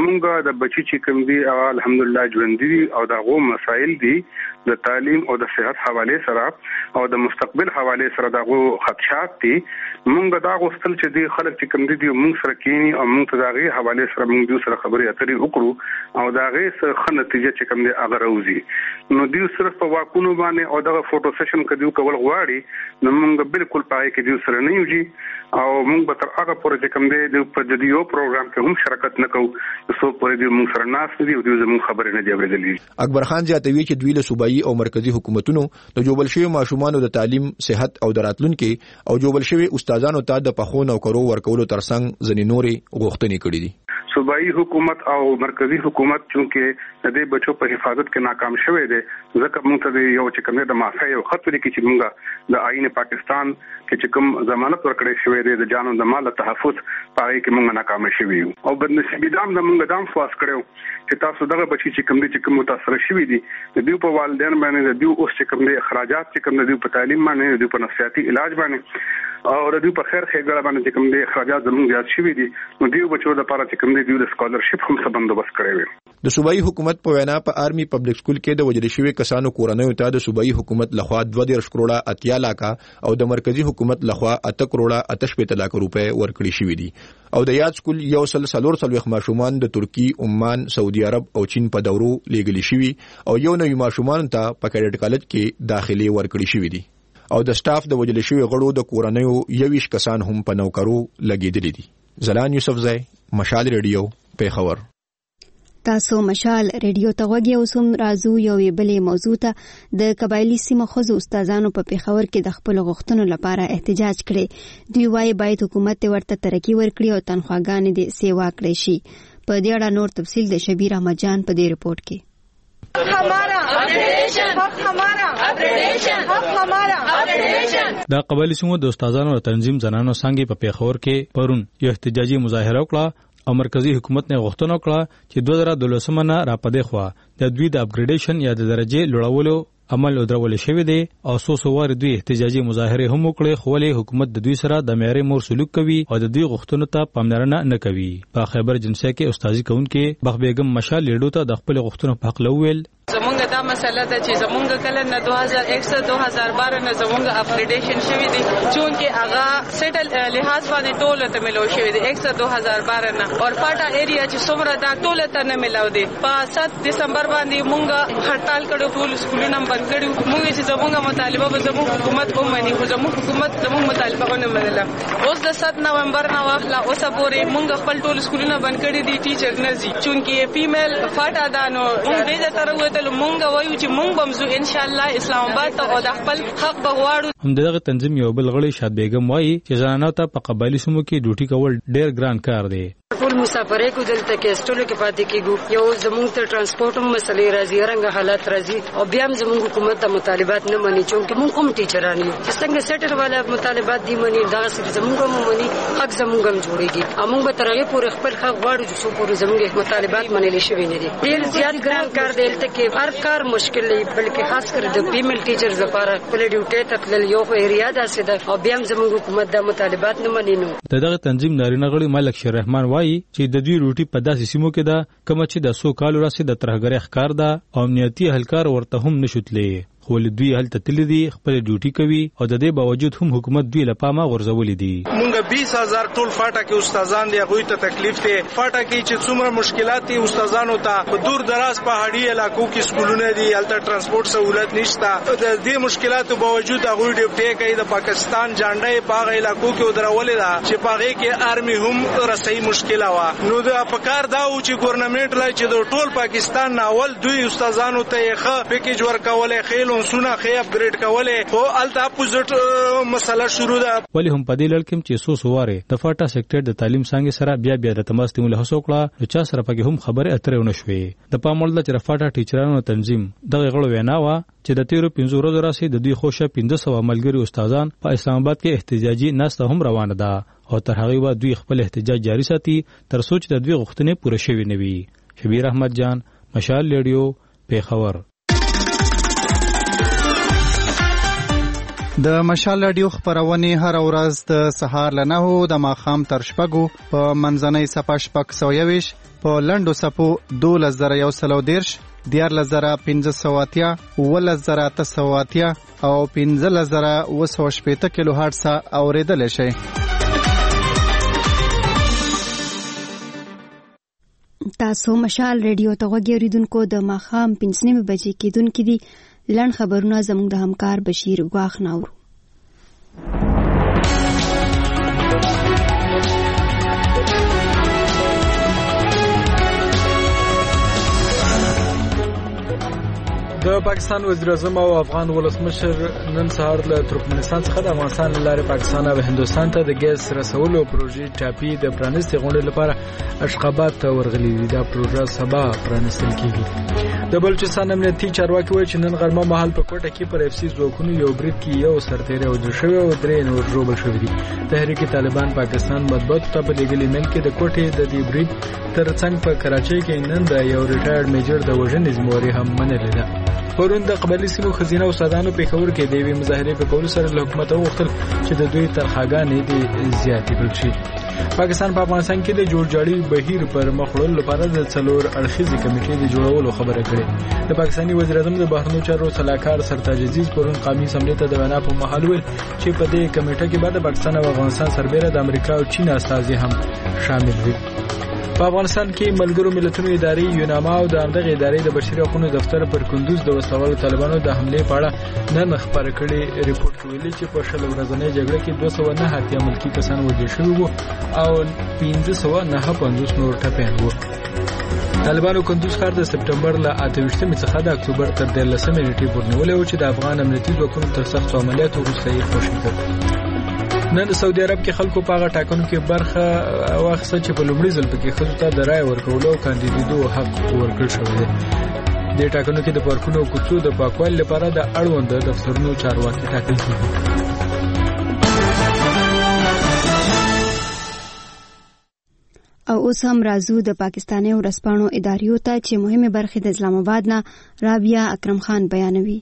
زمونږ د بچی چې کوم دي الحمدلله ژوند دي او دا غو مسائل دي د تعلیم او د صحت حواله سره او د مستقبل حواله سره دا غو خدشات دي. مونږ دا غوښتل چې د خلک چې کوم دي مونږ سره کینی او مونږ ته دا غي حواله سره مونږ د سره خبرې اترې وکړو او دا غي څه نتیجه چې کوم دي هغه راوځي. نو دوی صرف په واکونو باندې او دغه فوټو سیشن کدیو کول غواړي نو مونږ بالکل پای کې دوی سره نه یوږي او مونږ به تر هغه پورې چې کوم دي د پدیو پروګرام کې هم شرکت نکوو څو پورې دوی مونږ سره ناس دي او دوی زموږ خبرې نه دی اورېدلې. اکبر خان زیاتوي چې دوی له صوبایي او مرکزی حکومتونو د جوړبل شوی ماشومانو د تعلیم صحت او د راتلونکو او جوړبل شوی استادانو ته د پخو نوکرو ورکولو ترڅنګ ځنې نورې غوښتنې کړې دي. صوبایي حکومت او مرکزی حکومت چې د دې بچو په حفاظت کې ناکام شوه دي ځکه موږ ته یو چې کومه د معافی او خط لري چې موږ د آئین پاکستان کې چې کوم ضمانت ورکړې شوې ده د جانو د مال تحفظ پای کې موږ ناکام شوي او بدنصیبی دام د موږ دام فواس کړو چې تاسو دغه بچی چې کوم دي چې کوم متاثر شوي دي د دوی په والدین باندې د دوی اوس چې کوم دي اخراجات چې کوم دي په تعلیم باندې د دوی په نفسیاتي علاج باندې او د دوی په خیر ښېګړه باندې چې کوم دي اخراجات زموږ زیات شوي دي نو دوی بچو د لپاره چې کوم دي د سکالرشپ هم څه بندوبست کړی وي. د صوبایي حکومت په وینا په آرمي پبلک سکول کې د وجل شوی کسانو کورنۍ ته د صوبایي حکومت لخوا 2.5 کروڑه 80 لک او د مرکزی حکومت لخوا 8 کروڑه 88 لک روپے ورکړي شوی دي او د یاد سکول یو سل سلور سلوخ ماشومان د ترکی، عمان، سعودي عرب او چین په دورو لیږلي شوی او یو نوی ماشومان ته په کیډټ کالج کې داخلي ورکړي شوی دي او د سټاف د وجل شوی غړو د کورنۍ 21 کسان هم په نوکرو لګیدلي دي. زلان یوسفزئی، مشال ریډیو، پیښور. تاسو مشال ریډیو ته غوږی اوسم راځو یو بلې موضوع ته. د قبایلی سیمه خوځو استادانو په پیښور کې د خپل غوښتنو لپاره احتجاج کړي. دوی وايي باید حکومت ورته ترقی ورکړي او تنخواګانې دې سیوا کړي شي. په دې اړه نور تفصیل د شبیر احمد جان په دې رپورت کې. د قبایلی سیمو د استادانو تنظیم زنانو څنګه په پیښور کې پرون یو احتجاجي مظاهره وکړه او مرکزی حکومت نه غوښتنه وکړه چې 2012 نه را پدې خوا د دوی د اپګریډیشن یا د درجه لوړولو عمل درول شوی دی او سو وار دوی احتجاجي مظاهره هم وکړي خو له حکومت د دوی سره د معیاري مور سلوک کوي او د دوی غوښتنو ته پاملرنه نه کوي. په خیبر جنسه کې استادي کوونکې بخ بیگم مشال لیډو ته د خپل غوښتنو په حق لوول زمونږ دا مسله ده چې زمونږ کله نه 2001 2012 نه زمونږ اپګریډیشن شوی دی چونکه هغه سیټل لحاظ باندې ټول ته ملو شوی دی 2012 نه او پټا ایریا چې څومره دا ټول ته نه ملاو دی. په 7 دسمبر باندې مونږ هړتال کړو ټول سکولونه بند کړو مونږ چې زمونږ مطالبه به زمونږ حکومت ومني خو زمونږ حکومت زمونږ مطالبه نه منله. اوس د 7 نومبر نه واخلا اوس پورې مونږ خپل ټول سکولونه بند کړی دي ټیچر نرسي چونکه فیمیل فاټا دانو مونږ دې تر مونږ وایو چې مونږ بمزو ان شاء الله اسلام آباد ته او د خپل حق بغواړو. همدغه تنظیم یو بل غړي شاد بیگم وایي چې زنانو ته په قبایلی سیمو کې ډیوټي کول ډیر ګران کار دی. ټول مسافرې کو دلته کې سټول کې پاتې کیږي یو زموږ ته ترانسپورت هم مسلې راځي رنګ حالات راځي او بیا هم زموږ حکومت د مطالبات نه مني چې موږ هم ټیچران یو چې څنګه سټر والا مطالبات دی مني دا زموږ هم مني حق زموږ هم جوړيږي موږ به ترغه پورې خپل حق غواړو چې څو پورې زموږ مطالبات منل شي نه دي. ډیر زیات ګران کار دی دلته کې هر کار مشکل دی بلکې خاص کر د فیمیل ټیچرز لپاره خپل ډیوټي ته تلل یو ایریا داسې ده او بیا هم زموږ حکومت د مطالبات نه مني. نو دغه تنظیم نارینه غړي ملک شیر رحمان وایي چې د دوی روټي په داسې سیمو کې ده کوم چې د 100 کالو راځي د ترهګری ښکار ده او امنیتي اهلکار ورته هم نشوتلې خو دوی هلته تللی دي خپل ډیوټي کوي او د دې باوجود هم حکومت دوی لپاره غورځولې دي. مونږ 20000 ټول فاټا کې استادان دي غوي ته تکلیف ته فاټا کې چې څومره مشکلات دي استادانو ته په دور دراز پهاړي علاقو کې سکولونه دي هلته ترانسپورت سہولت نشته د دې مشکلاتو باوجود غوي ډیوټي کوي د پاکستان جانډای په علاقو کې درولې ده چې پاغه کې آرمي هم رسۍ مشکله وا نو د پکار دا و چې ګورنمنت لای چې د ټول پاکستان ناول دوی استادانو ته ښه پیکیج ورکولې خېل سونه خې اپګریډ کوله خو الته اپوزټ مسله شروع ده. ولی هم په دې لړ کې چې سواره د فاټا سېکټر د تعلیم څنګه سره بیا د تماس تیمول هڅو کړه چې چا سره پکې هم خبره اترې ونه شوې. د پاموړ د فاټا ټیچرانو تنظیم دغه غړو وینا وا چې د 13 ورځې راځي د دوی خوشه 1500 عملګری استادان په اسلام آباد کې احتجاجي ناسته هم روانه ده او تر هغه وخت دوی خپل احتجاج جاری ساتي تر څو چې د دوی غوښتنې پوره شوي نه وي. شبیر احمد جان، مشال ریډیو، پیښور. د مشال رادیو خبرونه هر ورځ د سهار له 9 د ماښام تر 6 په منځنۍ صفه 620 په لندو صفو 2110 14580 11880 او 15980 کیلو هرتز اوریدل شي. تاسو مشال رادیو ته وګورئ د ماښام 5 بجې کېدونکې دي. لړ خبرونه زموږ د همکار بشیر ګواخ ناورو. د پاکستان وزیر اعظم او افغان ولسمشر نن سهار له ترکمنستان څخه د افغانستان لارې پاکستان او هندوستان ته د ګیس رسولو پروژې ټاپي د پرانیستي غونډې لپاره اشخابات ته ورغلي دي. دا پروژه سبا پرانیستل کیږي. د بلوچستان امنیتي چارواکي وایي چې نن غرمه مهال په کوټه کې پر اف سی ځواکونو یو برید کې یو سرتیری وژل شوی او 3 نور ژوبل شوي دي. تحریک طالبان پاکستان مطبوعاتو ته په لېږلي میل کې د کوټې د دې برید ترڅنګ په کراچۍ کې نن د یو ریټایرډ میجر د وژنې ذمہواري هم منلې ده. پرون د قبایلي سیمو خزینه او استادانو پیښور کې د یوې مظاهرې په کولو سره له حکومت وغوښتل چې د دوی تنخواګانې دې زیاتې کړل شي. پاکستان په افغانستان کې د جوړجاړي بهیر پر مخ وړلو لپاره د 4 اړخیزې کمیټې د جوړولو خبره کړې. د پاکستاني وزیر اعظم د بهرنیو چارو سلاکار سرتاج عزیز پرون قومي اسمبلی ته د وینا په مهال ویل چې په دې کمیټه کې به د پاکستان او افغانستان سربېره د امریکا او چین استازي هم شامل وي. په افغانستان کې ملګرو ملتونو ادارې یوناما او د همدغه ادارې د بشري حقوقو دفتر پر کندوز د وسلوالو طالبانو د حمله په اړه نن خبر کړي. ریپورت ویلي چې په 10 ورځنۍ جګړه کې 209 اتیا ملکی کسان وژل شوي وو او 1550 نور ټپیان وو. طالبانو کندوز ښار د سپټمبر له 28 څخه د اکتوبر تر 13 نیټې پورې نیولې و چې د افغان امنیتي ځواکونو تر سختو عملیاتو وروسته یې خوشي کړ. نن سعودي عرب کې خلکو په هغه ټاکنو کې برخه واخیسته چې په لومړي ځل پکې ښځو ته د رایې ورکولو او کاندیدېدو حق ورکړل شوی دی. دې ټاکنو کې د پارکونو او کوڅو د پاکوالي لپاره د اړوند دفترونو چارواکي ټاکل کېږي. او اوس هم راځو د پاکستاني ورځپاڼو اداریو ته چې مهمه برخه د اسلام آباد نه رابعه اکرم خان بیانوي.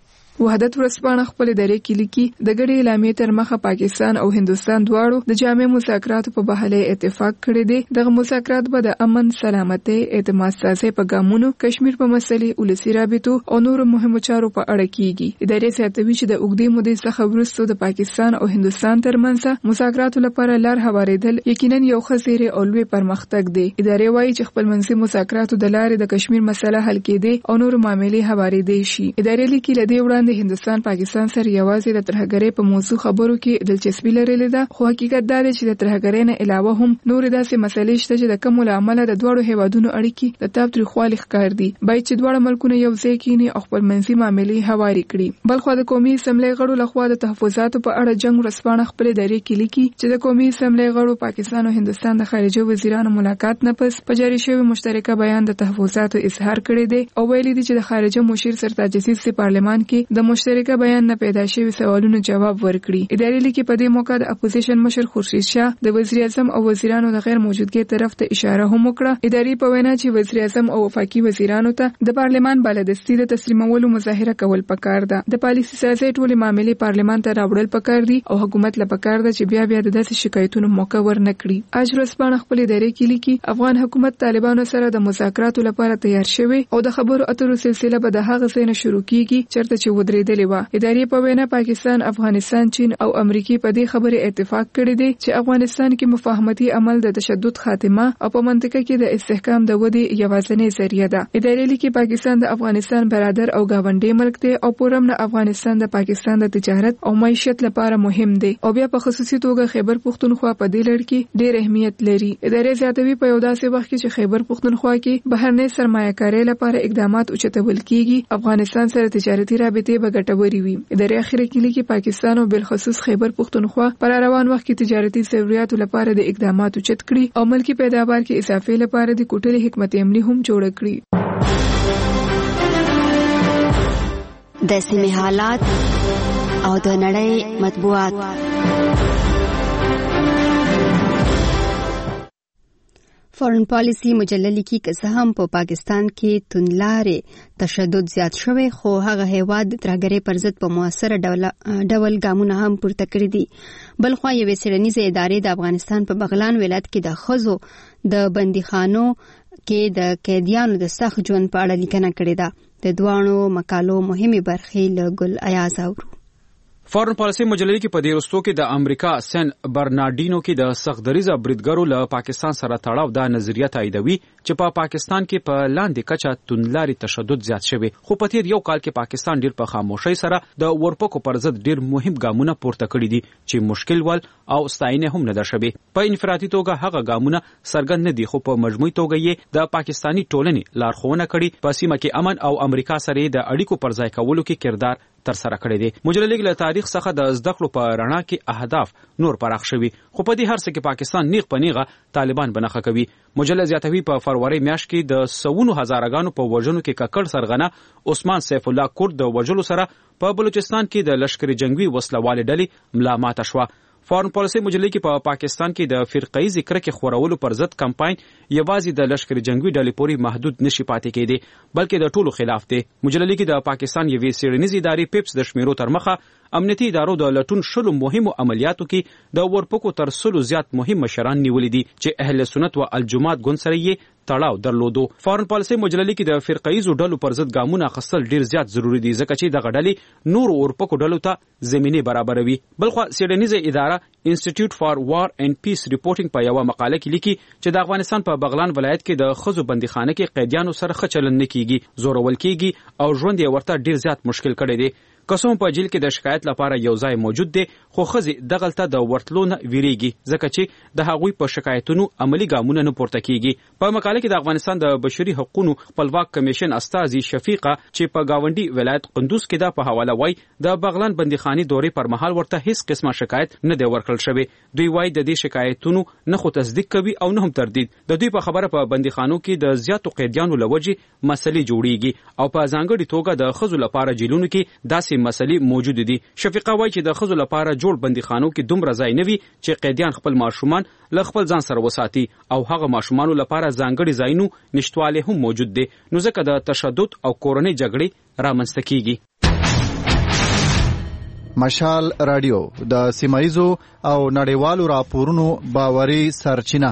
وحدت ورځپاڼه خپل ادارې کې لیکي د ګډې اعلامیې تر مخه پاکستان او هندوستان دواړو د جامع مذاکراتو په بهاله اتفاق کړی دی. دغه مذاکرات به د امن، سلامتۍ، اعتماد سازۍ په ګامونو، کشمیر په مسلې، ولسي رابطو او نورو مهمو چارو په اړه کیږي. ادارې زیاتوي چې د اوږدې مودې څخه وروسته د پاکستان او هندوستان ترمنځ مذاکراتو لپاره لار هواریدل یقینا یو ښه زیری او لوی پرمختګ دی. ادارې وایي چې خپلمنځي مذاکراتو د لارې د کشمیر مسله حل کېدی او نورو معاملې هواریدي شي. ادارې لیکي لدې وړاندې هندوستان پاکستان سره یوازې د ترهګرۍ په موضوع خبرو کې دلچسپي لرلې ده، خو حقیقت دا دی چې د ترهګرۍ نه علاوه هم نور داسې مسلې شته چې د کومو له امله د دوړو هیوادونو اړیکې د تاوتریخوالي ښکار دي. باید چې دوړو ملکونه یو ځای کېني او خپل منځي معاملې هواري کړي. بلخو د قومي اسمبلی غړو لخوا د تحفظاتو په اړه جنگ ورځپاڼه خپل ادارې کې لیکي چې د قومي اسمبلی غړو پاکستان او هندوستان د خارجه وزیرانو ملاقات نه پس په جاری شوی مشترکه بیان د تحفظاتو اظهار کړی دی او ویلي دي چې د خارجه مشیر سرتاج عزیز په پارلمان کې د مشترکه بیان نه پیدا شوی سوالونو جواب ورکړي. ادارې لیکي په دې موقع د اپوزیشن مشر خورشید شاه د وزیر اعظم او وزیرانو د غیر موجودګۍ طرف ته اشاره هم وکړه. ادارې په وینا چې وزیر اعظم او وفاقي وزیرانو ته د پارلمان بالادستي د تسلیمولو مظاهره کول پکار ده. د پالیسي سازۍ ټولې معاملې پارلمان ته راوړل پکار دي او حکومت له پکار ده چې بیا د داسې شکایتونو موقع ورنکړي. اج ورځپاڼه خپل ادارې کې لیکي افغان حکومت طالبانو سره د مذاکراتو لپاره تیار شوی او د خبرو اترو سلسله به د هغه ځای نه شروع کیږي چرته چې ودرېدلې و. ادارې په وینا پاکستان، افغانستان، چین او امریکا په دې خبره اتفاق کړی دی چې افغانستان کې مفاهمتي عمل د تشدد خاتمه او په منطقه کې د استحکام د ودې یوازینی ذریعہ ده. ادارې لیکي پاکستان د افغانستان برادر او گاونډي ملک دی او پورم نه افغانستان د پاکستان د تجارت او معیشت لپاره مهم دی او بیا په خصوصي توګه خیبر پختونخوا په دې لړ کې ډېر اهمیت لري. ادارې زیاتوي په یو داسې وخت کې چې خیبر پختونخوا کې بهرنۍ سرمایه‌کاري لپاره اقدامات اوچتول کیږي افغانستان سره تجارتي رابطې به ګټوري وي. ادارې اخر کې لیکي پاکستان او بالخصوص خیبر پختونخوا پر روان وخت کې تجارتي ضرورتو لپاره د اقداماتو چت کړي او ملکی پیداوار کې اضافه لپاره د کوټلې حکمت عملی هم جوړ کړي. د سیمې حالات او د نړۍ مطبوعات. فارن پالیسی مجله لیکي که څه هم په پاکستان کې توندلارې تشدد زیات شوی خو هغه هیواد د ترهګرۍ پر ضد په موثره ډول ګامونه هم پورته کړي دي. بلخوا یوې څېړنیزې ادارې د افغانستان په بغلان ولایت کې د ښځو د بندیخانو کې د قیدیانو د سخت ژوند په اړه لیکنه کړې ده. د دوانو مقالو مهمې برخې له ګل ایاز اورو. فارن پالیسی مجلې کې په دې وروستو کې د امریکا سن برنارډینو کې د سختدریزه بریدګرو له پاکستان سره تړاو دا نظریه تاییدوي چې په پاکستان کې په لاندې کچه توندلاري تشدد زیات شوی خو په تیر یو کال کې پاکستان ډیر په خاموشۍ سره د ورپکو پر ضد ډیر مهم ګامونه پورته کړي دي چې مشکل ول او ستاینه هم نه ده شوی. په انفرادي توګه هغه ګامونه څرګند نه دي خو په مجموعي توګه یې د پاکستانی ټولنې لارښوونه کړي په سیمه کې امن او امریکا سره د اړیکو پر ځای کولو کې کردار تر سره کړی دی. مجله لیک له تاریخ څخه د زده کړو په رڼا کې اهداف نور پراخ شوي خو په دې هر څه کې پاکستان نیغ په نیغه طالبان بنخښه کوي. مجله زیاتوي په فروری میاشت کې د سوونو هزارګانو په وژنو کې ککړ سرغنه عثمان سیف الله کورد د وژلو سره په بلوچستان کې د لشکري جنگي وسلوال ډلې ملا ماته شوه. فارن پالیسی مجلې کې په پاکستان کې د فرقه‌ای ذکر کې خورولو پر ضد کمپاین یوازې د لشکري جنگي ډلې پورې محدود نشي پاتې کېدی بلکې د ټولو خلاف دی. مجلې کې د پاکستان یوې څېړنیزې ادارې پیپس د شمیرو تر مخه امنیتي ادارو د لټون شلو مهمو عملیاتو کې د ورپکو تر سلو زیات مهم مشران نیولې دي چې اهل سنت و الجماعت ګوند سره یې تړاو درلودو. فارن پالیسی مجلې کې د فرقه‌ایزو ډلو پر ضد ګامونه اخیستل ډیر زیات ضروری دي ځکه چې دغه ډلې نور ورپکو ډلو ته زمینه برابروي. بلخو څېړنیزه اداره انسټیټیوټ فار وار اینڈ پیس ریپورټینګ په یوه مقاله کې لیکي چې د افغانستان په بغلان ولایت کې د ښځو بندیخانه کې قیدیانو سره ښه چلند نه کیږي، زورول کیږي او ژوند یې ورته ډیر زیات مشکل کړی دی. قسم په جیل کې د شکایت لپاره یو ځای موجود دی خو ښځې دغلته د ورتلو نه ویریږي ځکه چې د هغوی په شکایتونو عملی ګامونه نه پورته کیږي. په مقاله کې د افغانستان د بشري حقوقو خپلواک کمیشن استاذي شفیقه چې په گاونډي ولایت قندوز کې د په حواله وای د بغلان بندیخانې دورې پر مهال ورته هیڅ قسمه شکایت نه دی ورکړل شوی. دوی وای د دې شکایتونو نه خو تصدیق کوي او نه هم تردید. د دوی په خبره په بندیخانو کې د زیاتو قیدیانو لوجې مسلې جوړیږي او په ځانګړي توګه د ښځو لپاره جیلونو کې داسې مسلې موجود دي. شفیقه وایي چې د ښځو لپاره جوړ بندیخانو کې دومره ځای نه وي چې قیدیان خپل ماشومان له خپل ځان سره وساتي او هغه ماشومانو لپاره ځانګړي ځایونو نشټوالی هم موجود دي نو ځکه د تشدد او کورنۍ جګړې رامنځته کیږي. مشال رادیو د سیمایزو او نړیوالو راپورونو باوري سرچینه.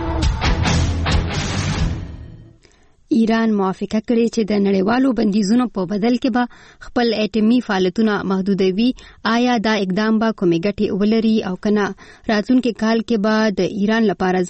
ایران موافقه کړې چې د نړیوالو بندیزونو په بدل کې به خپل اټومي فعالیتونه محدودوي. آیا دا اقدام به کومې ګټې ولري او کنه؟ راتلونکي کال به د ایران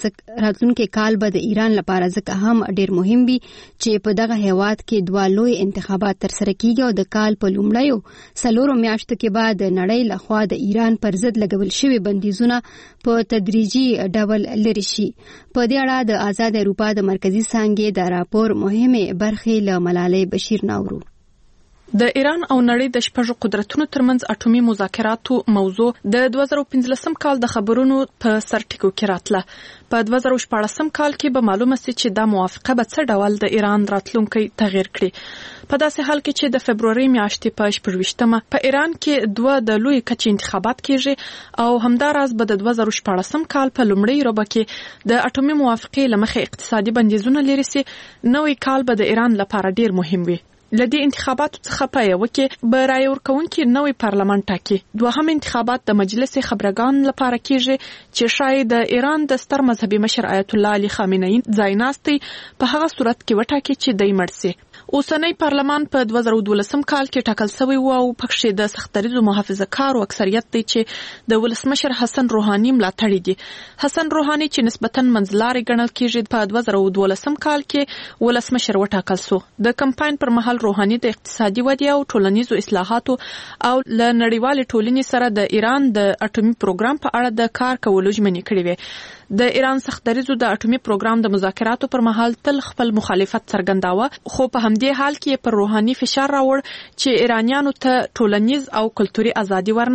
لپاره ځکه هم ډیر مهم وي چې په دغه هیواد کې دوه لوی انتخابات ترسره کیږي او د کال په لومړیو 4 میاشتو کې به د نړۍ لخوا د ایران پر ضد لګول شوي بندیزونه په تدریجي ډول لرې شي. په دې اړه د آزاد اروپا د مرکزی څانګې د راپور مهمه برخې له ملالۍ بشیر ناورو. د ایران او نړۍ د شپږ قدرتونو ترمنځ اټومي مذاکراتو موضوع د 2015 کال د خبرونو په سرټیکو کې راتله. په 2014 کال کې به معلومه سي چې دا موافقه به څه ډول د ایران راتلونکي تغیر کړي. په داسې حال کې چې د فبروري میاشتې په 28مه په ایران کې دوه د لوی کچې انتخابات کیږي او همداراز به د 2014 کال په لومړۍ روبه کې د اټومي موافقې لمخې اقتصادي بندیزونه لري سي. نوې کال به د ایران لپاره ډیر مهم وي. لدی انتخاباتو څخه په یو کې به رای ورکونکي نوې پارلمان ټاکي. دوهم انتخابات د مجلس خبرګان لپاره کیږي چې شاید د ایران د ستر مذهبي مشر آیت الله علي خامنه‌ای ځایناستي په هغه صورت کې وټاکي چې دای مرسي. اوسنۍ پارلمان په 2012 کال کې ټاکل شوی و او پکې د سختدریزو محافظه‌کارو اکثریت دی چې د ولسمشر حسن روحاني ملاتړي دي. حسن روحاني چې نسبتاً منځلاري ګڼل کیږي په 2012 کال کې ولسمشر وټاکل شو. د کمپاین پر مهال روحاني د اقتصادي ودې او ټولنیزو اصلاحاتو او ل نړیوال ټولنې سره د ایران د اټومي پروګرام په اړه د کار کولو ژمنې کړې وې. د ایران سختدریزو د اټومي پروګرام د مذاکراتو پر مهال تل خپل مخالفت څرګنداوه خو په همدې حال کې پر روحاني فشار راوړ چې ایرانیانو ته ټولنیز او کلتوري ازادي ورنکړي.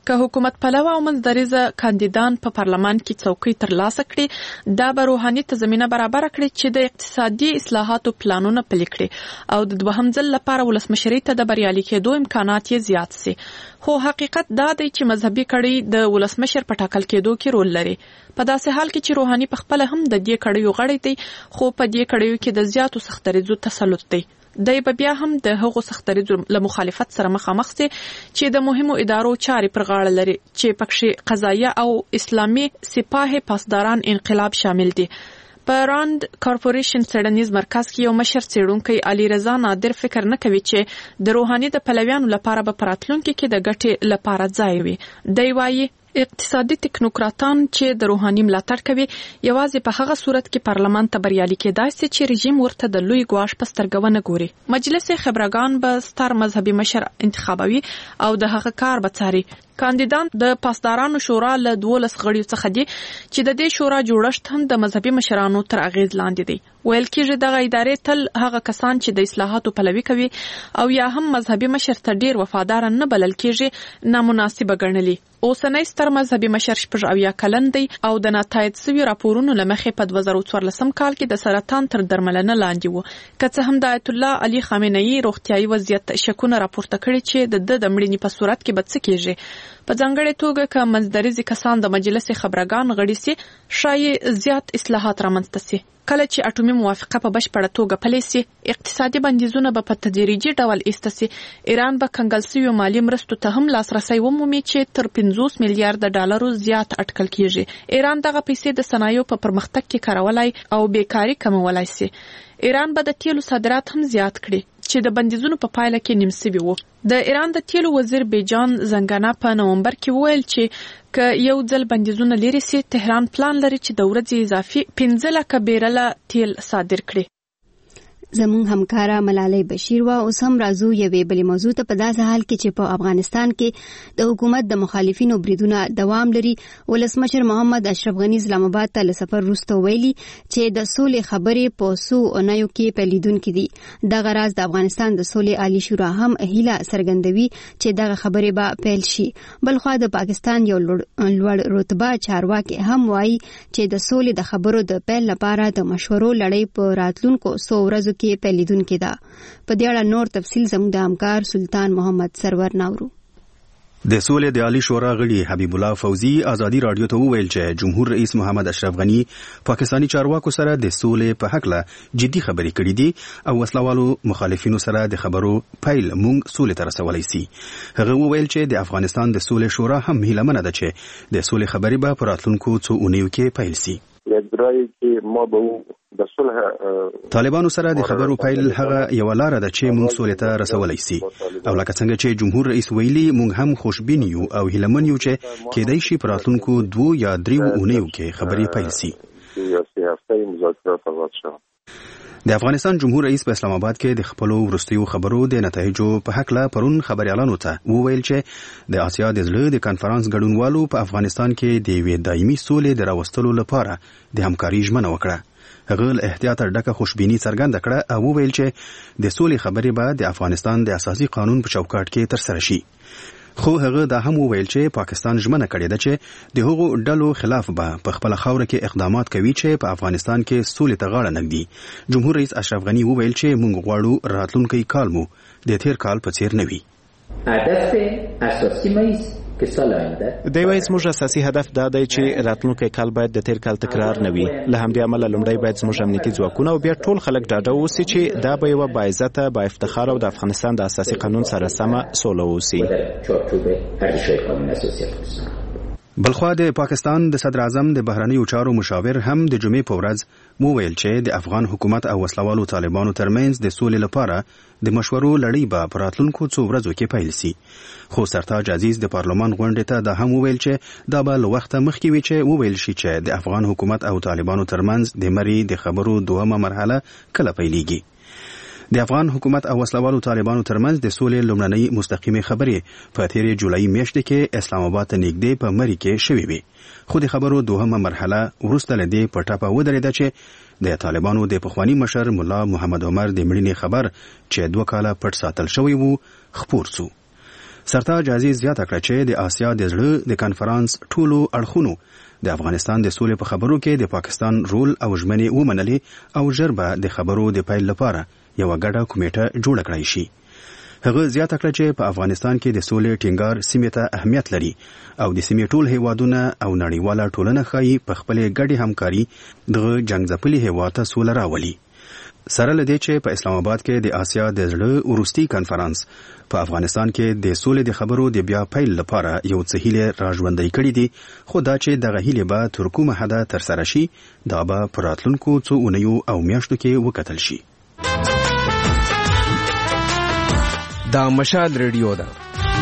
که حکومت پلوه او منځدریزه کاندیدان په پارلمان کې څوکۍ ترلاسه کړي، دا به روحاني ته زمینه برابر کړي چې د اقتصادي اصلاحاتو پلانونه پلي کړي او د دوهم ځل لپاره ولسمشرۍ ته د بریالي کېدو امکانات یې زیات سي. خو حقیقت دا دی چې مذهبي کړۍ د ولسمشر په ټاکل کېدو کې رول لري. په داسې حال کې چې روحاني په خپل هم د دې کړیو غړی دی، خو په دې کړیو کې د زیاتو سختریزو تسلط دی. دی به بیا هم د هغو سختریزو له مخالفت سره مخامخ سي چې د مهمو ادارو چارې پر غاړه لري چې پکې قضایه او اسلامي سپاه پاسداران انقلاب شامل دي. په راند کارپوریشن څېړنیز مرکز کې یو مشر څېړونکی علي رضا نادر فکر نه کوي چې د روحاني د پلویانو لپاره به په راتلونکي کې د ګټې لپاره ځای وي. دی وایي اقتصادي ټکنوکراتان چې د روحاني ملاتړ کوي یوازې په هغه صورت کې پارلمان ته بریالي کېدای شي چې رژیم ورته د لوی ګواښ په سترګه ونه ګوري. مجلس خبرګان به ستر مذهبي مشر انتخابوي او د هغه کار به څاري. کاندیدان د پاسدارانو شورا له 12 غړیو څخه دي چې د دې شورا جوړښت هم د مذهبي مشرانو تر اغیز لاندې دی. ویل کېږي دغه ادارې تل هغه کسان چې د اصلاحاتو پلوي کوي او یا هم مذهبي مشر ته ډیر وفادار نه بلل کېږي نامناسبه ګڼلي. اوسنۍ ستر مذهبي مشر 80 کلن دی او د ناتایید سوي راپورونو له مخې په 2014 کال کې د سرطان تر درملنه لاندې و. که څه هم د آیت الله علي خامنه‌ای روغتیايي وضعیت شکونه راپورته کړي چې د مړینې په صورت کې به څه کېږي. په ځانګړې توګه که منځدریزي کسان د مجلس خبرګان غړي سي، شاید زیات اصلاحات رامنځته سي. کله چې اټومي موافقه په بشپړه توګه پلي سي، اقتصادي بندیزونه به په تدریجي ډول ایسته سي. ایران به کنګل سوي مالي مرستو ته هم لاسرسی ومومي چې تر 50 میلیارډ ډالرو زیات اټکل کیږي. ایران دغه پیسې د صنایعو په پرمختګ کې کارولای او بیکاری کمولای سي. ایران به د تیلو صادرات هم زیات کړي چې د بندیزونو په پایله کې نیم سوي وو. د ایران د تیلو وزیر بیجان زنګانا په نومبر کې وویل چې که یو ځل بندیزونه لري سي، تهران پلان لري چې د ورځې اضافي 15 لکه بیرله تیل صادر کړي. زموږ همکاره ملالۍ بشیر وا اوس هم راځو یوې بلې موضوع ته. په داسې حال کې چې په افغانستان کې د حکومت د مخالفینو بریدونه دوام لري، ولسمشر محمد اشرف غنی اسلام آباد ته له سفر وروسته ویلي چې د سولې خبرې په څو اونیو کې پیلیدونکې دي. دغه راز د افغانستان د سولې عالی شورا هم هیله څرګندوي چې دغه خبرې به پیل شي. بلخوا د پاکستان یو لوړ رتبه چارواکي هم وایي چې د سولې د خبرو د پیل لپاره د مشورو لړۍ په راتلونکو 100 ورځو کې پیلیدونکې ده. په دې اړه نور تفصیل زموږ د همکار سلطان محمد سرور ناورو. د سولې د عالی شورا غړي حبیب الله فوزي ازادي رادیو ته وویل چې جمهور رئیس محمد اشرف غنی پاکستانی چارواکو سره د سولې په حق له جدي خبرې کړې دي او وسلوالو مخالفینو سره د خبرو پیل مونږ سولې ته رسولای سي. هغه وویل چې د افغانستان د سولې شورا هم هیله منه ده چې د سولې خبرې به په راتلونکو 2 اونیو کې پیل سي. طالبانو سره د خبرو پیل هغه یو لار ده چې موږ سولې ته رسولای سي او لکه څنګه چې جمهور رئیس ویلي موږ هم خوشبین یو او هیلمن یو چې کېدای شي په راتلونکو 2 یا 3 اونیو کې خبرې پیل سي. د افغانستان جمهور رئیس په اسلام آباد کې د خپل ورستیو خبرو د نتایجو په حق لا پرون خبريالانو ته وویل چې د آسیا د زړه د کانفرنس ګډونوالو په افغانستان کې د وی دایمي سولې د راوستلو لپاره د همکاري ژمنه وکړه. هغه له احتیاط ډکه خوشبینی څرګنده کړه او وویل چې د سولې خبرې به د افغانستان د اساسي قانون په چوکاټ کې ترسره شي. خو هغه دا هم وویل چې پاکستان ژمنه کړې ده چې د هغو ډلو خلاف به په خپل خاوره کې اقدامات کوي چې په افغانستان کې سولې ته غاړه نږدي. جمهور رئیس اشرف غنی وویل چې موږ غواړو راتلونکي کال مو د تیر کال په څیر نه وي. هدف اساسي مېز دی وایي زموږ اساسي هدف دا دی چې راتلونکی کال باید د تیر کال تکرار نه وي. له همدې امله لومړی باید زموږ امنیتي ځواکونه او بیا ټول خلک ډاډه واوسي چې دا به یوه باعزته با افتخار او د افغانستان د اساسي قانون سره سمه سوله واوسي. بلخوا د پاکستان د صدر اعظم د بهرنیو چارو مشاور هم د جمعې په ورځ وویل چې د افغان حکومت او وسلوالو طالبانو ترمنځ د سولې لپاره د مشورو لړۍ به په راتلونکو 2 ورځو کې پیل سي. خو سرتاج عزیز د پارلمان غونډې ته دا هم وویل چې دا به له وخته مخکې وي چې وویل شي چې د افغان حکومت او طالبانو ترمنځ د مري د خبرو دومره مرحله کله پیلېږي. د افغان حکومت او وسلوالو طالبانو ترمنځ د سولې لومړنۍ مستقیمه خبرې په تیرې جولای میاشت کې اسلام آباد ته نږدې په مری کې شوې وي. خو د خبرو دومره مرحله ورسته لدی په ټاپه ودرېده چې د طالبانو د پخوانی مشر مولا محمد عمر د مړینې خبر چې 2 کاله پټ ساتل شوی وو خپور شو. سرتاج عزیز زیاته کړه چې د آسیا د زړه د کانفرنس ټولو اړخونو د افغانستان د سولې په خبرو کې د پاکستان رول او ژمنې ومنلې او ژر به د خبرو د پیل لپاره یوه ګډه کمیټه جوړه کړای شي. هغه زیاته کړه چې په افغانستان کې د سولې ټینګار سیمې ته اهمیت لري او د سیمې ټول هیوادونه او نړیواله ټولنه ښایي په خپلې ګډې همکاري دغه جنګ ځپلي هیواد ته سوله راولي. سره له دې چې په اسلام آباد کې د آسیا د زړه وروستي کانفرنس په افغانستان کې د سولې د خبرو د بیا پیل لپاره یو څه هیلې راژوندۍ کړي دي، خو دا چې دغه هیلې به تر کومه حده ترسره شي دا به په راتلونکو څو اونیو او میاشتو کې وکتل شي. دا مشال ریډیو ده.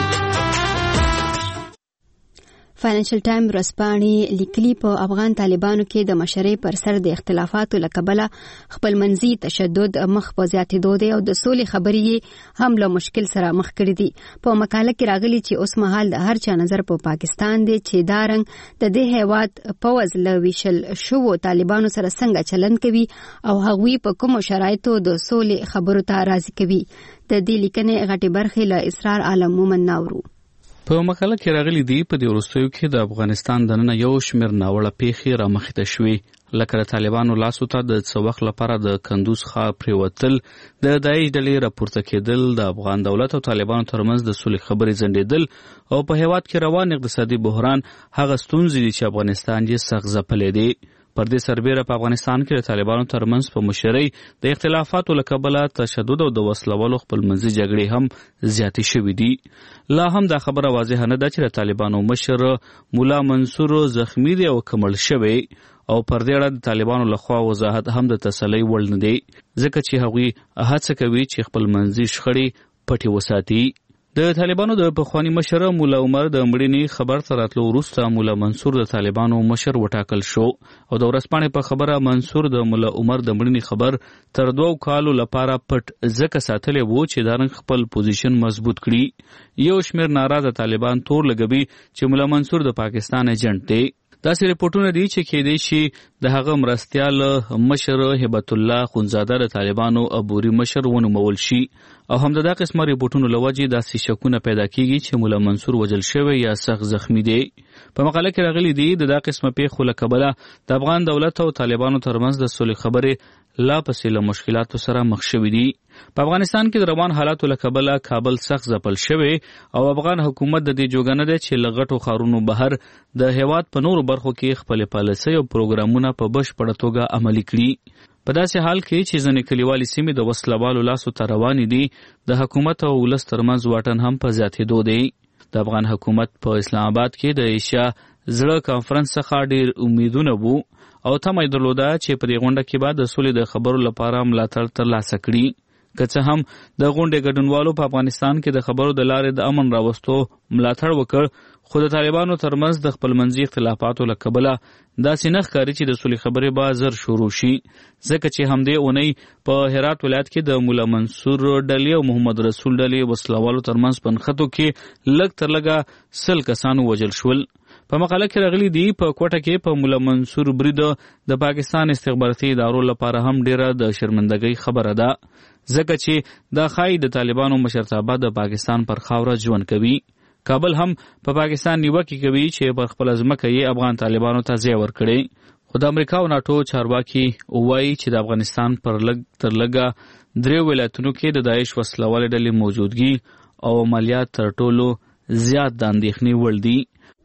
فاینانشل ټایم ورځپاڼې لیکلي په افغان طالبانو کې د مشرۍ پر سر د اختلافاتو له کبله خپلمنځي تشدد مخ په زیاتېدو دی او د سولې خبرې هم له مشکل سره مخ کړي دي. په مقاله کې راغلي چې اوس مهال د هر چا نظر په پاکستان دی چې دا رنګ د دې هیواد پوځ له ویشل شوو طالبانو سره څنګه چلند کوي او هغوی په کومو شرایطو د سولې خبرو ته راضي کوي. د دې لیکنې غټې برخې له اسرار عالم مومن ناورو. په مقاله کې راغلي دي په دې وروستیو کې د افغانستان دننه یو شمېر ناوړه پیښې رامخې ته شوې، لکه د طالبانو لاسو ته د څه وخت لپاره د کندوز ښار پرېوتل، د داعش ډلې راپورته کېدل، د افغان دولت او طالبانو ترمنځ د سولې خبرې ځنډېدل او په هېواد کې روان اقتصادي بحران هغه ستونزې دي چې افغانستان یې سخت ځپلی دی. پر دې سربیره په افغانستان کې د طالبانو ترمنځ په مشرۍ د اختلافاتو له کبله تشدد او د وسلوالو خپلمنځي جګړې هم زیاتې شوې دي. لا هم دا خبره واضحه نه ده چې د طالبانو مشر مولا منصور زخمی دی او کمړ شوی او پر دې اړه د طالبانو لخوا وضاحت هم د تسلی وړ نه دی، ځکه چې هغوی هڅه کوي چې خپلمنځي شخړې پټې وساتي. د طالبانو د پخوانی مشر مولا عمر د مړینې خبر ته راتلو وروسته مولا منصور د طالبانو مشر وټاکل شو او د ورځپاڼې په خبره منصور د مولا عمر د مړینې خبر تر 2 کالو لپاره پټ ځکه ساتلی وو چې دا رنګ خپل پوزیشن مضبوط کړي. یو شمېر ناراضه طالبان تور لګوي چې مولا منصور د پاکستان ایجنټ دی. داسې رپورټونه دي چې کېدای شي د هغه مرستیال مشر هبت الله خونزاده د طالبانو عبوري مشر ونومول شي او همدغه قسمه رپورټونو له وجې داسې شکونه پیدا کیږي چې مولا منصور وژل شوی یا سخت زخمی دی. په مقاله کې راغلي دي د دغه قسمه پیښو له کبله د افغان دولت او طالبانو ترمنځ د سولې خبرې لا پسې له مشکلاتو سره مخ شوي دي. په افغانستان کې د روان حالاتو له کبله کابل سخت ځپل شوی او افغان حکومت د دې جوګه نه دی چې له غټو ښارونو بهر د هیواد په نورو برخو کې خپلې پالیسۍ او پروګرامونه په بشپړه توګه عملي کړي. په داسې حال کې چې ځینې کلیوالي سیمې د وسلوالو لاسو ته روانې دي، د حکومت او ولس ترمنځ واټن هم په زیاتېدو دی. د افغان حکومت په اسلام آباد کې د ایشیا زړه کانفرنس څخه ډېر امیدونه وو او تمه یې درلوده چې په دې غونډه کې به د سولې د خبرو لپاره ملاتړ ترلاسه کړي. که څه هم د غونډې ګډونوالو په افغانستان کې د خبرو د لارې د امن راوستو ملاتړ وکړ، خو د طالبانو ترمنځ د خپلمنځي اختلافاتو له کبله داسې نه ښکاري چې د سولې خبرې به زر شروع شي، ځکه چې همدې اونۍ په هرات ولایت کې د مولا منصور ډلې او محمد رسول ډلې وسلوالو ترمنځ په نښتو کې لږ تر لږه 100 کسان ووژل شول. په مقاله کې راغلي دي په کوټه کې په مولا منصور برید د پاکستان استخباراتي ادارو لپاره هم ډیره د شرمندګۍ خبره ده، ځکه چې دا ښایي د طالبانو مشرتابه د پاکستان پر خاوره ژوند کوي. کابل هم په پاکستان نیوکې کوي چې پر خپله ځمکه یې افغان طالبانو ته ځای ورکړی، خو د امریکا او ناټو چارواکي وایي چې د افغانستان پر لږ تر لږه 3 ولایتونو کې د داعش وسلوالې ډلې موجودګي او عملیات تر ټولو زیات د اندېښنې وړ دي.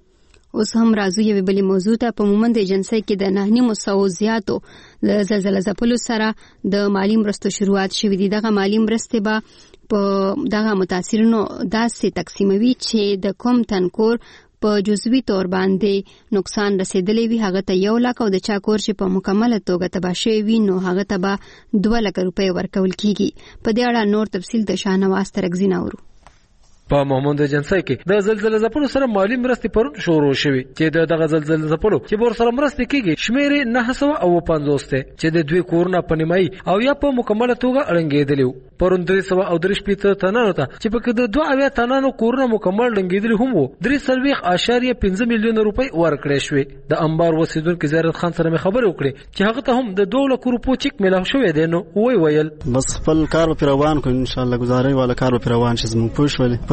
اوس هم راځو یوې بلې موضوع ته. په مومند ایجنسۍ کې د 9.9 زیاتو د زلزله ځپلو سره د مالی مرستو شروعات شوې دي. دغه مالی مرستې به په دغه متاثرینو داسې تقسیموي چې د کوم تنکور په جزوي تور باندې نقصان رسیدلی وي هغه ته 1 لک او د چا کور چې په مکمله توګه تباه شوی وي نو هغه ته به 2 لک روپۍ ورکول کیږي. په دې اړه نور تفصیل د شاهنواز ترکزي ناورو. په مومند ایجنسۍ کې د زلزلې ځپلو سره مالی مرستې پرون شروع شوې چې دغه زلزلې ځپلو چې ور سره مرستې کیږي شمېر 950 ته چې د 2 کورونه په نیمایي او یا په مکمله توګه اړنګېدلی. پرون 335 تنانو ته چې پکې د 2 تنانو کورونه مکمل اړنګېدلي هم وو 3.5 میلیون روپۍ ورکړې شوې. د انبار اوسیدونکو زیارت خان سره مې خبرې وکړې چې هغه ته هم د 2 لک روپو چیک ملاو شوی دی. نو ویل بس خپل کار په روان کو ان شاء الله گزارې والا کار په روان شي زموږ پوښولې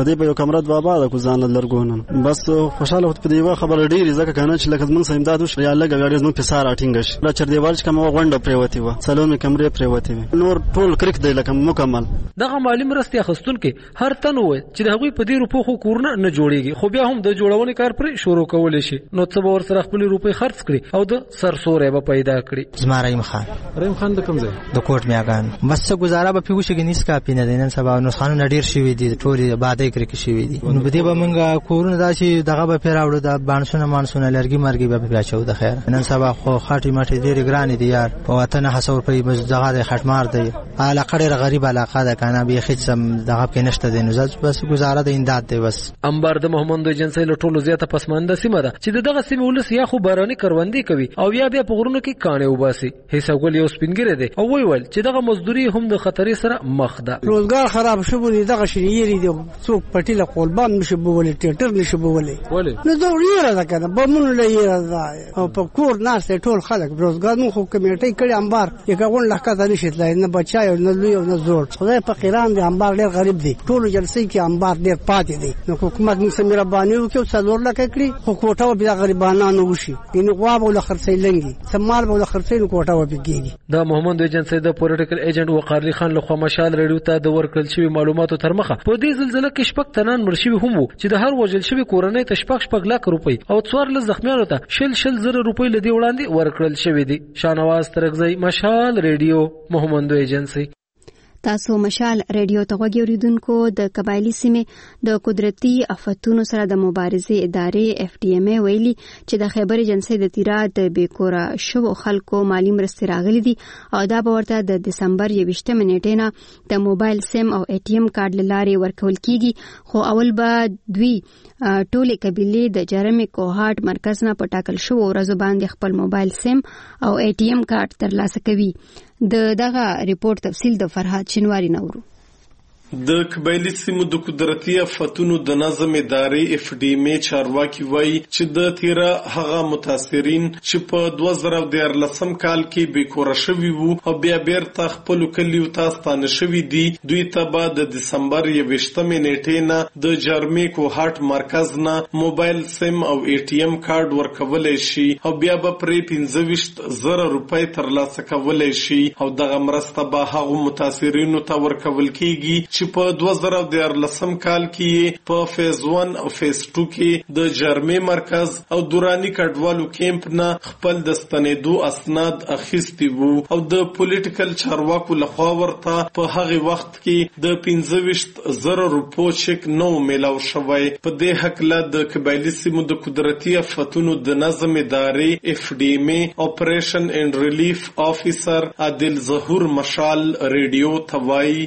په دې په یو کمره بابا د کو ځان لرګونن بس خوشاله په دې خبره ډیره ځکه کنه چې لکه موږ سم امداد وشو یا لګ غاډي موږ په سار اټینګ شي را چر دیوال چې کوم غونډه پریوتی و سلام کمرې پریوتی نور ټول کرک دی لکه مکمل دغه مالی مرستې اخستونکو هر تن وای چې د هغوی په دې روپو خو کورونه نه جوړیږي خو بیا هم د جوړونې کار پر شروع کول شي نو څه به ورسره خپل روپۍ خرڅ کړي او د سرسورې به پیدا کړي. زما رحیم خان د کوم ځای د کوټ میاګان بس څه گزاره به پیوشه کې نس کاپی نه دینن سبا نو خانونه ډیر شوی دي ټولې بادې کړې شوی دي نو بده به منګه کورونه داسي دغه به پیراوړو د بانسونه مانسونه لرګي مرګي به بیا چاو د خیر نن سبا خو خاطی ماټي ډیر ګران دي یار په وطن حسور په دغه د خټمار دی علاقه ډیر غریب علاقه ده کنه به هیڅ دغه کې نشته دي نو بس گزاره د امداد دی بس. انبار د محمد ایجنسی له ټولو زیاته پسمانده سیمه ده چې دغه سیمه ولس یا خو باراني کروندې کوي او یا بیا په غرونو کې کانه وباسي. هیڅ ګل یو سپینګره دی او ویل چې دغه مزدوري هم د خطرې سره مخ ده. روزګار خراب شو بودی دغه شریری دی څوک پټیله قلبان نشي بولې ټیټر نشي بولې ولی نو ضروري ده کنه بمون لې ده او په کور ناس ټول خلک روزګار نو خو کمیټې کړي انبار یګون لکه نشي تلای نه بچای نه لوی نه زور خدای په قران دی انبار ډیر غریب دی ټول جلسې کې انبار ډیر پاتې دی نو حکومت موږ سم رباني وکړو څلور لکه کړی خو کوټه بیا غریبانو وشي ان غواب ول خرڅې لنګي سمال ول خرڅې کوټه وبګيږي. د محمد ایجنسی د پولیټیکل ایجنټ وقار علي خان لخوا مشال ریډیو ته د ورکړل شوی معلوماتو تر مخه په دې زلزلې کې شپږ تنان مړ شوي هم وو چې د هر وژل شوی کورنۍ ته شپږ لک روپۍ او 14 زخمیانو ته شل زره روپۍ لدی وړاندې ورکړل شوی دي. شانواز ترغزی مشال ریډیو محمد ایجنسی. تاسو مشال ریډیو ته غوږی اوریدونکو د قبایلی سیمې د قدرتي آفتونو سره د مبارزې ادارې FDMA ویلي چې د خیبر ایجنسی د تیرا د بیکوره شو خلکو مالی مرستې راغلي دي او دا به ورته د دسمبر 28 نیټې نه د موبایل سیم او ATM کارت لارې ورکول کیږي خو اول به دوی ټولې قبیلې د جرمې کوهاټ مرکز نه په ټاکل شو ورځو باندې خپل موبایل سیم او ATM کارت ترلاسه کوي. دغه ریپورت تفصیل د فرهاد شینواری نورو. د قبایلی سیمو د قدرتي آفتونو د نظم ادارې FDMA چارواکي وایي چې د تیرا هغه متاثرین چې په 2014 کال کې بیکوره شوي وو او بیا بیرته خپل کلیو ته ستانه شوي دي دوی ته به د دسمبر 28 نیټې نه د جرمې کوهاټ مرکز نه موبایل سیم او ATM کارت ورکولای شي او بیا به پرې 15,000 روپۍ ترلاسه کولای شي او دغه مرسته به هغه متاثرینو ته ورکول کیږي چې په 2014 کال کې په فیز 1 او فیز 2 کې د جرمې مرکز او دورانی کډوالو کیمپ نه خپل د ستنېدو اسناد اخیستي وو او د پولیټیکل چارواکو لخوا ورته په هغه وخت کې د 15,000 روپو چک نو میلاو شوی. په دې حق له د قبایلی سیمو د قدرتي آفتونو د نظم ادارې FDMA اپریشن اینڈ ریلیف افیسر عادل ظهور مشال ریډیو توای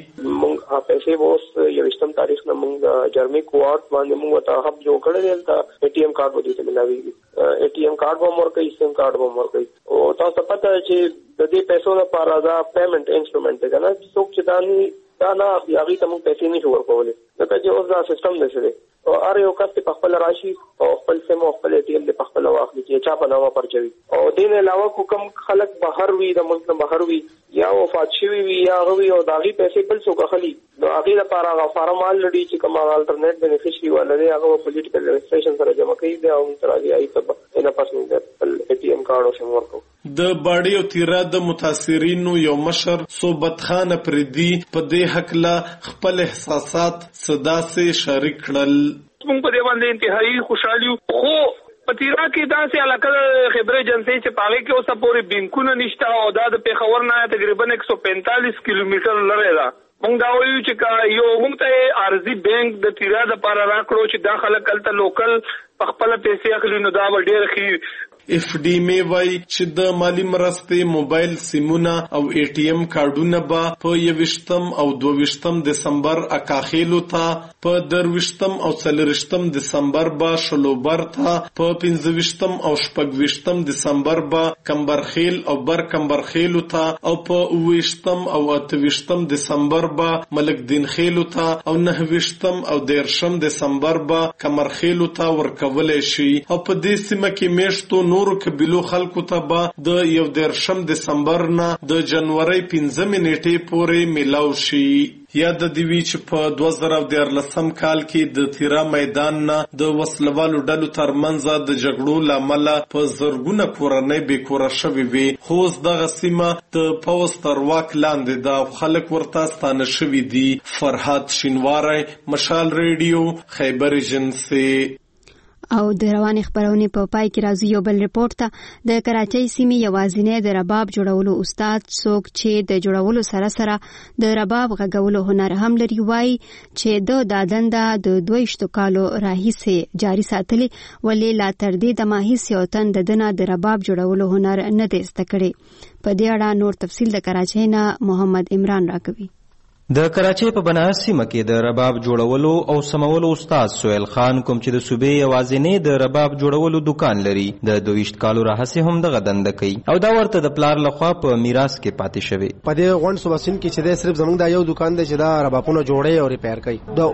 پیسې ووس 28 تاریخ نه موږ جرمې کوارت باندې موږ ته هب جوړ کړل تا ATM کارت ودی ته ملاوي ATM کارت به مور کوي سیم کارت به مور کوي او تاسو پته چې د دې پیسو لپاره دا پیمنٹ انسټرومنت دی کنه څوک چې دا نه بیا غي ته موږ پیسې نه جوړ کولې دا چې اوس دا سیستم دی او ار یو کس په خپل راشي او خپل سیم او خپل ATM په خپل واخلي چې چا په نوو پرچوي او دین علاوه کوم خلک بهر وي د ملک نه بهر وي یا وفات شوی وي یا غوي او داغي پیسې بل څوک اخلي نو هغه لپاره هغه فارم آلریډي چې کوم الټرنیټ بینیفیشري ولري هغه پولیټیکل رجسټریشن سره جمع کوي دا هم تر دې آی ته نه پاسو د ATM کارت او سیم ورکو. د باډي او تیرا د متاثرینو یو مشر صوبت خان پردي په دې حق لا خپل احساسات صدا سه شریک کړل. موږ په دې باندې انتهایی خوشالیو خو پتیرا کې دا سه علاقه خیبر ایجنسی چې پاغه کې اوسه پورې بینکونه نشته او دا د پیښور نه تقریبا 145 کیلومتر لري دا موږ دا وایو چې یو موږ ته ارزي بانک د تیرا د پاره راکړو چې داخله کلته لوکل خپل پیسې اخلي نو دا ډېر خي. FDMA وای چې د مالی مرستې موبایل سیمونه او ATM کارډونه به په 21 او 22 دسمبر اکاخیلو ته په 23 او 24 دسمبر به شلوبر ته په 25 او 26 دسمبر به کمبرخیل او بر کمبرخیلو ته او په 29 او 28 دسمبر به ملک دین خیلو ته او 29 او 30 دسمبر به کمرخیلو ته ورکول شي او په دې سیمه کې میشتو نورو قبیلو خلکو ته به د 11 دسمبر نه د جنوري 15 نیټې پورې میلاو شي. یاد دی وی چې په 2014 کال کې د تیرا میدان نه د وسلوالو ډلو ترمنځ د جګړو لامل په زرګونه کورنۍ بې کوره شوې وي، خو دغه سیمه د پوځ تر واک لاندې ده، خلک ورته ستانه شوي دي. فرهاد شینواری، مشال ریډیو، خیبر ایجنسی. او د رواني خبرونې په پای کې راځي یو بل رپورت ته. د کراچۍ سیمې یوازینی د رباب جوړولو استاد څوک چې د جوړولو سره سره د رباب غږولو هنر هم لري وایي چې د دنده د 22 کالو راهیسې جاري ساتلي، ولې لا تر دې دمه هیڅ یو تن د دنه د رباب جوړولو هنر نه دی زده کړی. په دې اړه نور تفصیل د کراچۍ نه محمد عمران راکوي. د کراچۍ په بناس سیمه کې د رباب جوړولو او سمولو استاد سهیل خان کوم چې د صوبې یوازینی د رباب جوړولو دکان لري، د 22 کالو راهیسې هم دغه دنده کوي او دا ورته د پلار لخوا په میراث کې پاتې شوی. په دې غونډ صوباسین کې چې د صرف زمونږ د یو دکان دی چې دا ربابونه جوړي او ریپیر کوي. د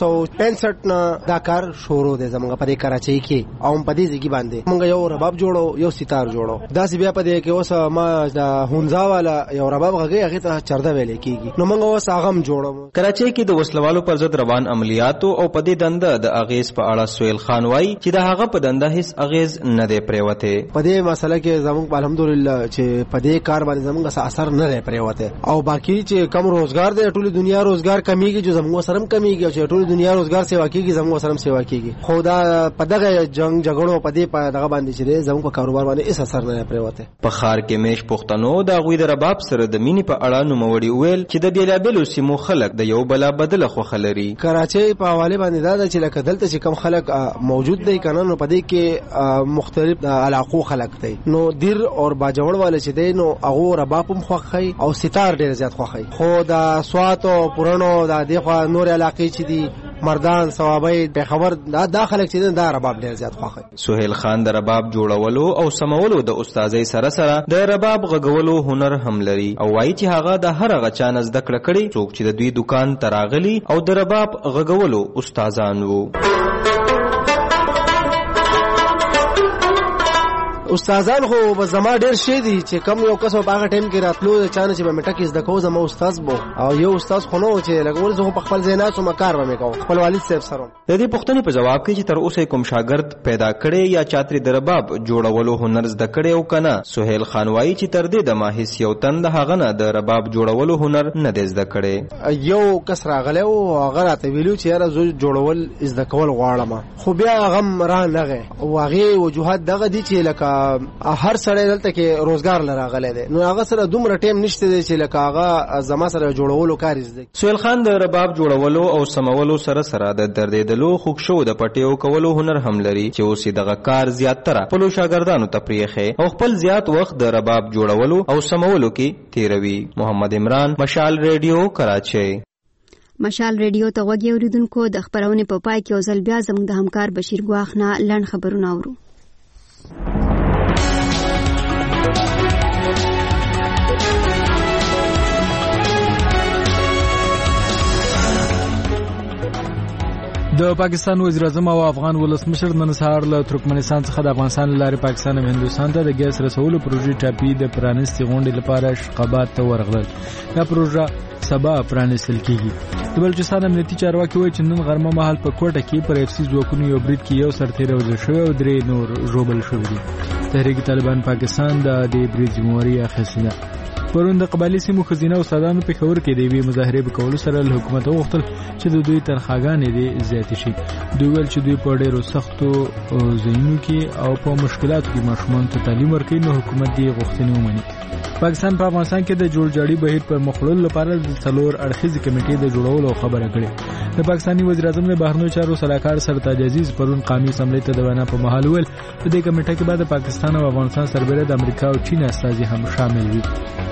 1965 نه دا کار شروع دی زمونږ په کراچۍ کې، او په دې ځای باندې موږ یو رباب جوړو، یو ستار جوړو. دا سی بیا په دې کې اوس ما د هونځا والا یو رباب غږی هغه ته چرده ویل کیږي. نو موږ اوس کراچۍ کې د وسلوالو پر ضد روان عملیاتو او په دې دنده د اغیز په اړه سهیل خان وایي چې د هغه په دنده هیڅ اغیز نه دی پریوته. په دې مسله کې زموږ الحمدلله چې په دې کار باندې زموږ اثر نه دی پریوته، او باقی چې کم روزګار دی ټول دنیا روزګار کمیږي، جو زموږ سره کمیږي، او چې ټول دنیا روزګار سیوا کیږي زموږ سره سیوا کیږي. خو دا په دغه جنگ جګړو په دې په دغه باندې چې زموږ په کاروبار باندې هیڅ اثر نه پریوته. په خار کې میش پښتنو د غوی د رباب سره د مینې په اړه نوموړي ویل چې د بیلابلو سیمو خلک د یو بلا بدله خوخه لري. کراچۍ په حواله باندې دا چې لکه دلته چې کم خلک موجود دی کنه، نو په دې کې مختلف علاقو خلک دی، نو دیر او باجوړ والے چې دی نو هغه رباب هم خوخی او ستار ډیر زیات خوخی. خو د سوات او پورانو د دغه نور علاقې چې دي مردان ثوابای په خبر دا خلک چې دا رباب ډیر زیات خوخی. سهیل خان د رباب جوړولو او سمولو د استادۍ سره سره د رباب غږولو هنر هم لري او وایي چې هغه د هر غچا نه زده کړه کړي څوک چې د دوی دکان تراغلی او د رباب غږولو استادان وو. استادان خو زما ډیر شي دي چې کم یو کس په هغه ټیم کې راتلو چانه چې به مټکی زده کوم زما استاد بو، او یو استاد خو نو چې لګول زه په خپل زینات او مکار به کوم خپل والد صاحب سره. د دې پوښتنې په جواب کې چې تر اوسه کوم شاګرد پیدا کړي یا چاتري د رباب جوړولو هنر زده کړي او کنه، سهیل خان وایي چې تر دې د ماهیس یو تند هغه نه د رباب جوړولو هنر نه دی زده کړي. یو کس راغله او هغه راته ویلو چې یاره زه جوړول زده کول غواړم، خو بیا هغه را نغه او هغه وجوهات دغه دي چې لکه هر سړی دلته کې روزګار لراغلی دی، نو هغه سره دومره ټیم نشته دی چې لکه هغه زما سره جوړولو کار زده. سهیل خان د رباب جوړولو او سمولو سره سره د دردېدلو خوښ شو د پټیو کولو هنر هم لري چې اوس دغه کار زیاتره خپلو شاګردانو ته پرېښی او خپل زیات وخت د رباب جوړولو او سمولو کې تیروي. محمد عمران، مشال ریډیو، کراچۍ. مشال ریډیو ته غوږی اوریدونکو، د خبرونې په پای کې یو ځل بیا زموږ د همکار بشیر ګواخ نه لنډ خبرونه اورو. د پاکستان وزیر اعظم او افغان ولسمشر نن سهار له ترکمنستان څخه د افغانستان لارې پاکستان او هندوستان ته د ګیس رسولو پروژې ټاپي د پرانیستي غونډې لپاره اشقابات ته ورغلل. دا پروژه سبا پرانیستل کیږي. د بلوچستان امنیتي چارواکي وایي چې نن غرمه مهال په کوټه کې پر اف سی ځواکونو یو برید کې یو سرتیری وژل شوی او 3 نور ژوبل شوي دي. تحریک طالبان پاکستان د دې برید ذمہواري اخیستې ده. پرون د قبایلي سیمو ښځینه استادانو په پېښور کې د یوې مظاهرې په کولو سره له حکومت وغوښتل چې د دوی تنخواګانې دې زیاتې شي. دوی ویل چې دوی په ډېرو سختو ځایونو کې او په مشکلاتو کې ماشومانو ته تعلیم ورکوي، نو حکومت دې غوښتنې ومني. پاکستان په افغانستان کې د جوړجاړي بهیر پر مخ وړلو لپاره د 4 اړخیزې کمیټې د جوړولو خبره کړې. د پاکستاني وزیر اعظم د بهرنیو چارو سلاکار سرتاج عزیز پرون قومي اسمبلی ته د وینا په مهال ویل په دې کمیټه کې به د پاکستان او افغانستان سربېره د امریکا او چین استازي هم شامل وي.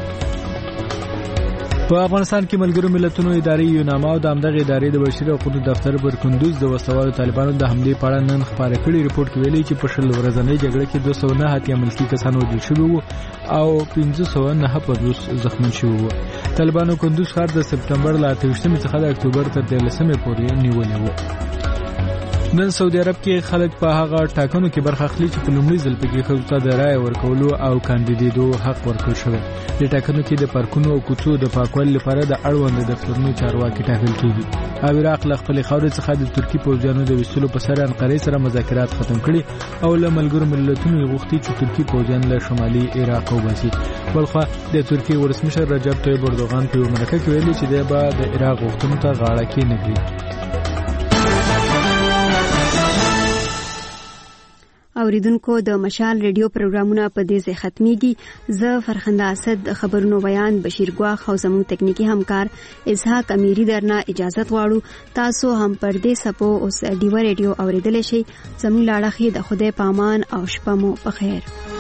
په افغانستان کې ملګرو ملتونو ادارې یوناما او د همدغه ادارې د بشري حقوقو دفتر پر کندوز د وسوالو طالبانو د حملې په اړه نن خبره کړې. ریپورت کې ویلي چې په 10 ورځنۍ جګړه کې 209 هاتي ملکی کسان وژل شوي وو او 1509 زخمي شوي وو. طالبانو کندوز ښار د سپټمبر له 28 څخه د اکتوبر تر 13 پورې نیولی وو. نن سعودي عرب کې خلک په هغه ټاکنو کې برخه اخلي چې په لومړي ځل پکې خلکو ته د رای ورکولو او کاندیدېدو حق ورکړل شوی. د ټاکنو کې د پارکونو او کوڅو د پاکوالي لپاره د اړوند دفترونو چارواکي ټاکل کیږي. او عراق له خپل خاورې څخه د ترکی پوځیانو د وسلو په سر انقره سره مذاکرات ختم کړي او له ملګرو ملتونو غوښتي چې ترکی پوځیان له شمالي عراق وباسي. بلخو د ترکی ولسمشر رجب طیب اردوغان په مرکه کې ویلي چې د عراق غوښتنو ته غاړه کېنږدي. اوریدونکو د مشال ریډیو پروګرامونه په دې ځای ختميږي. زه فرخنده اسد خبرونو بیان بشیر ګواخ او زموږ تکنیکی همکار اسحاق امیری درنه اجازه غواړو. تاسو هم پر دې سپو اوس ډیو ریډیو اوریدل شي. زموږ لاړه خې د خدای پامان او شپه مو په خیر.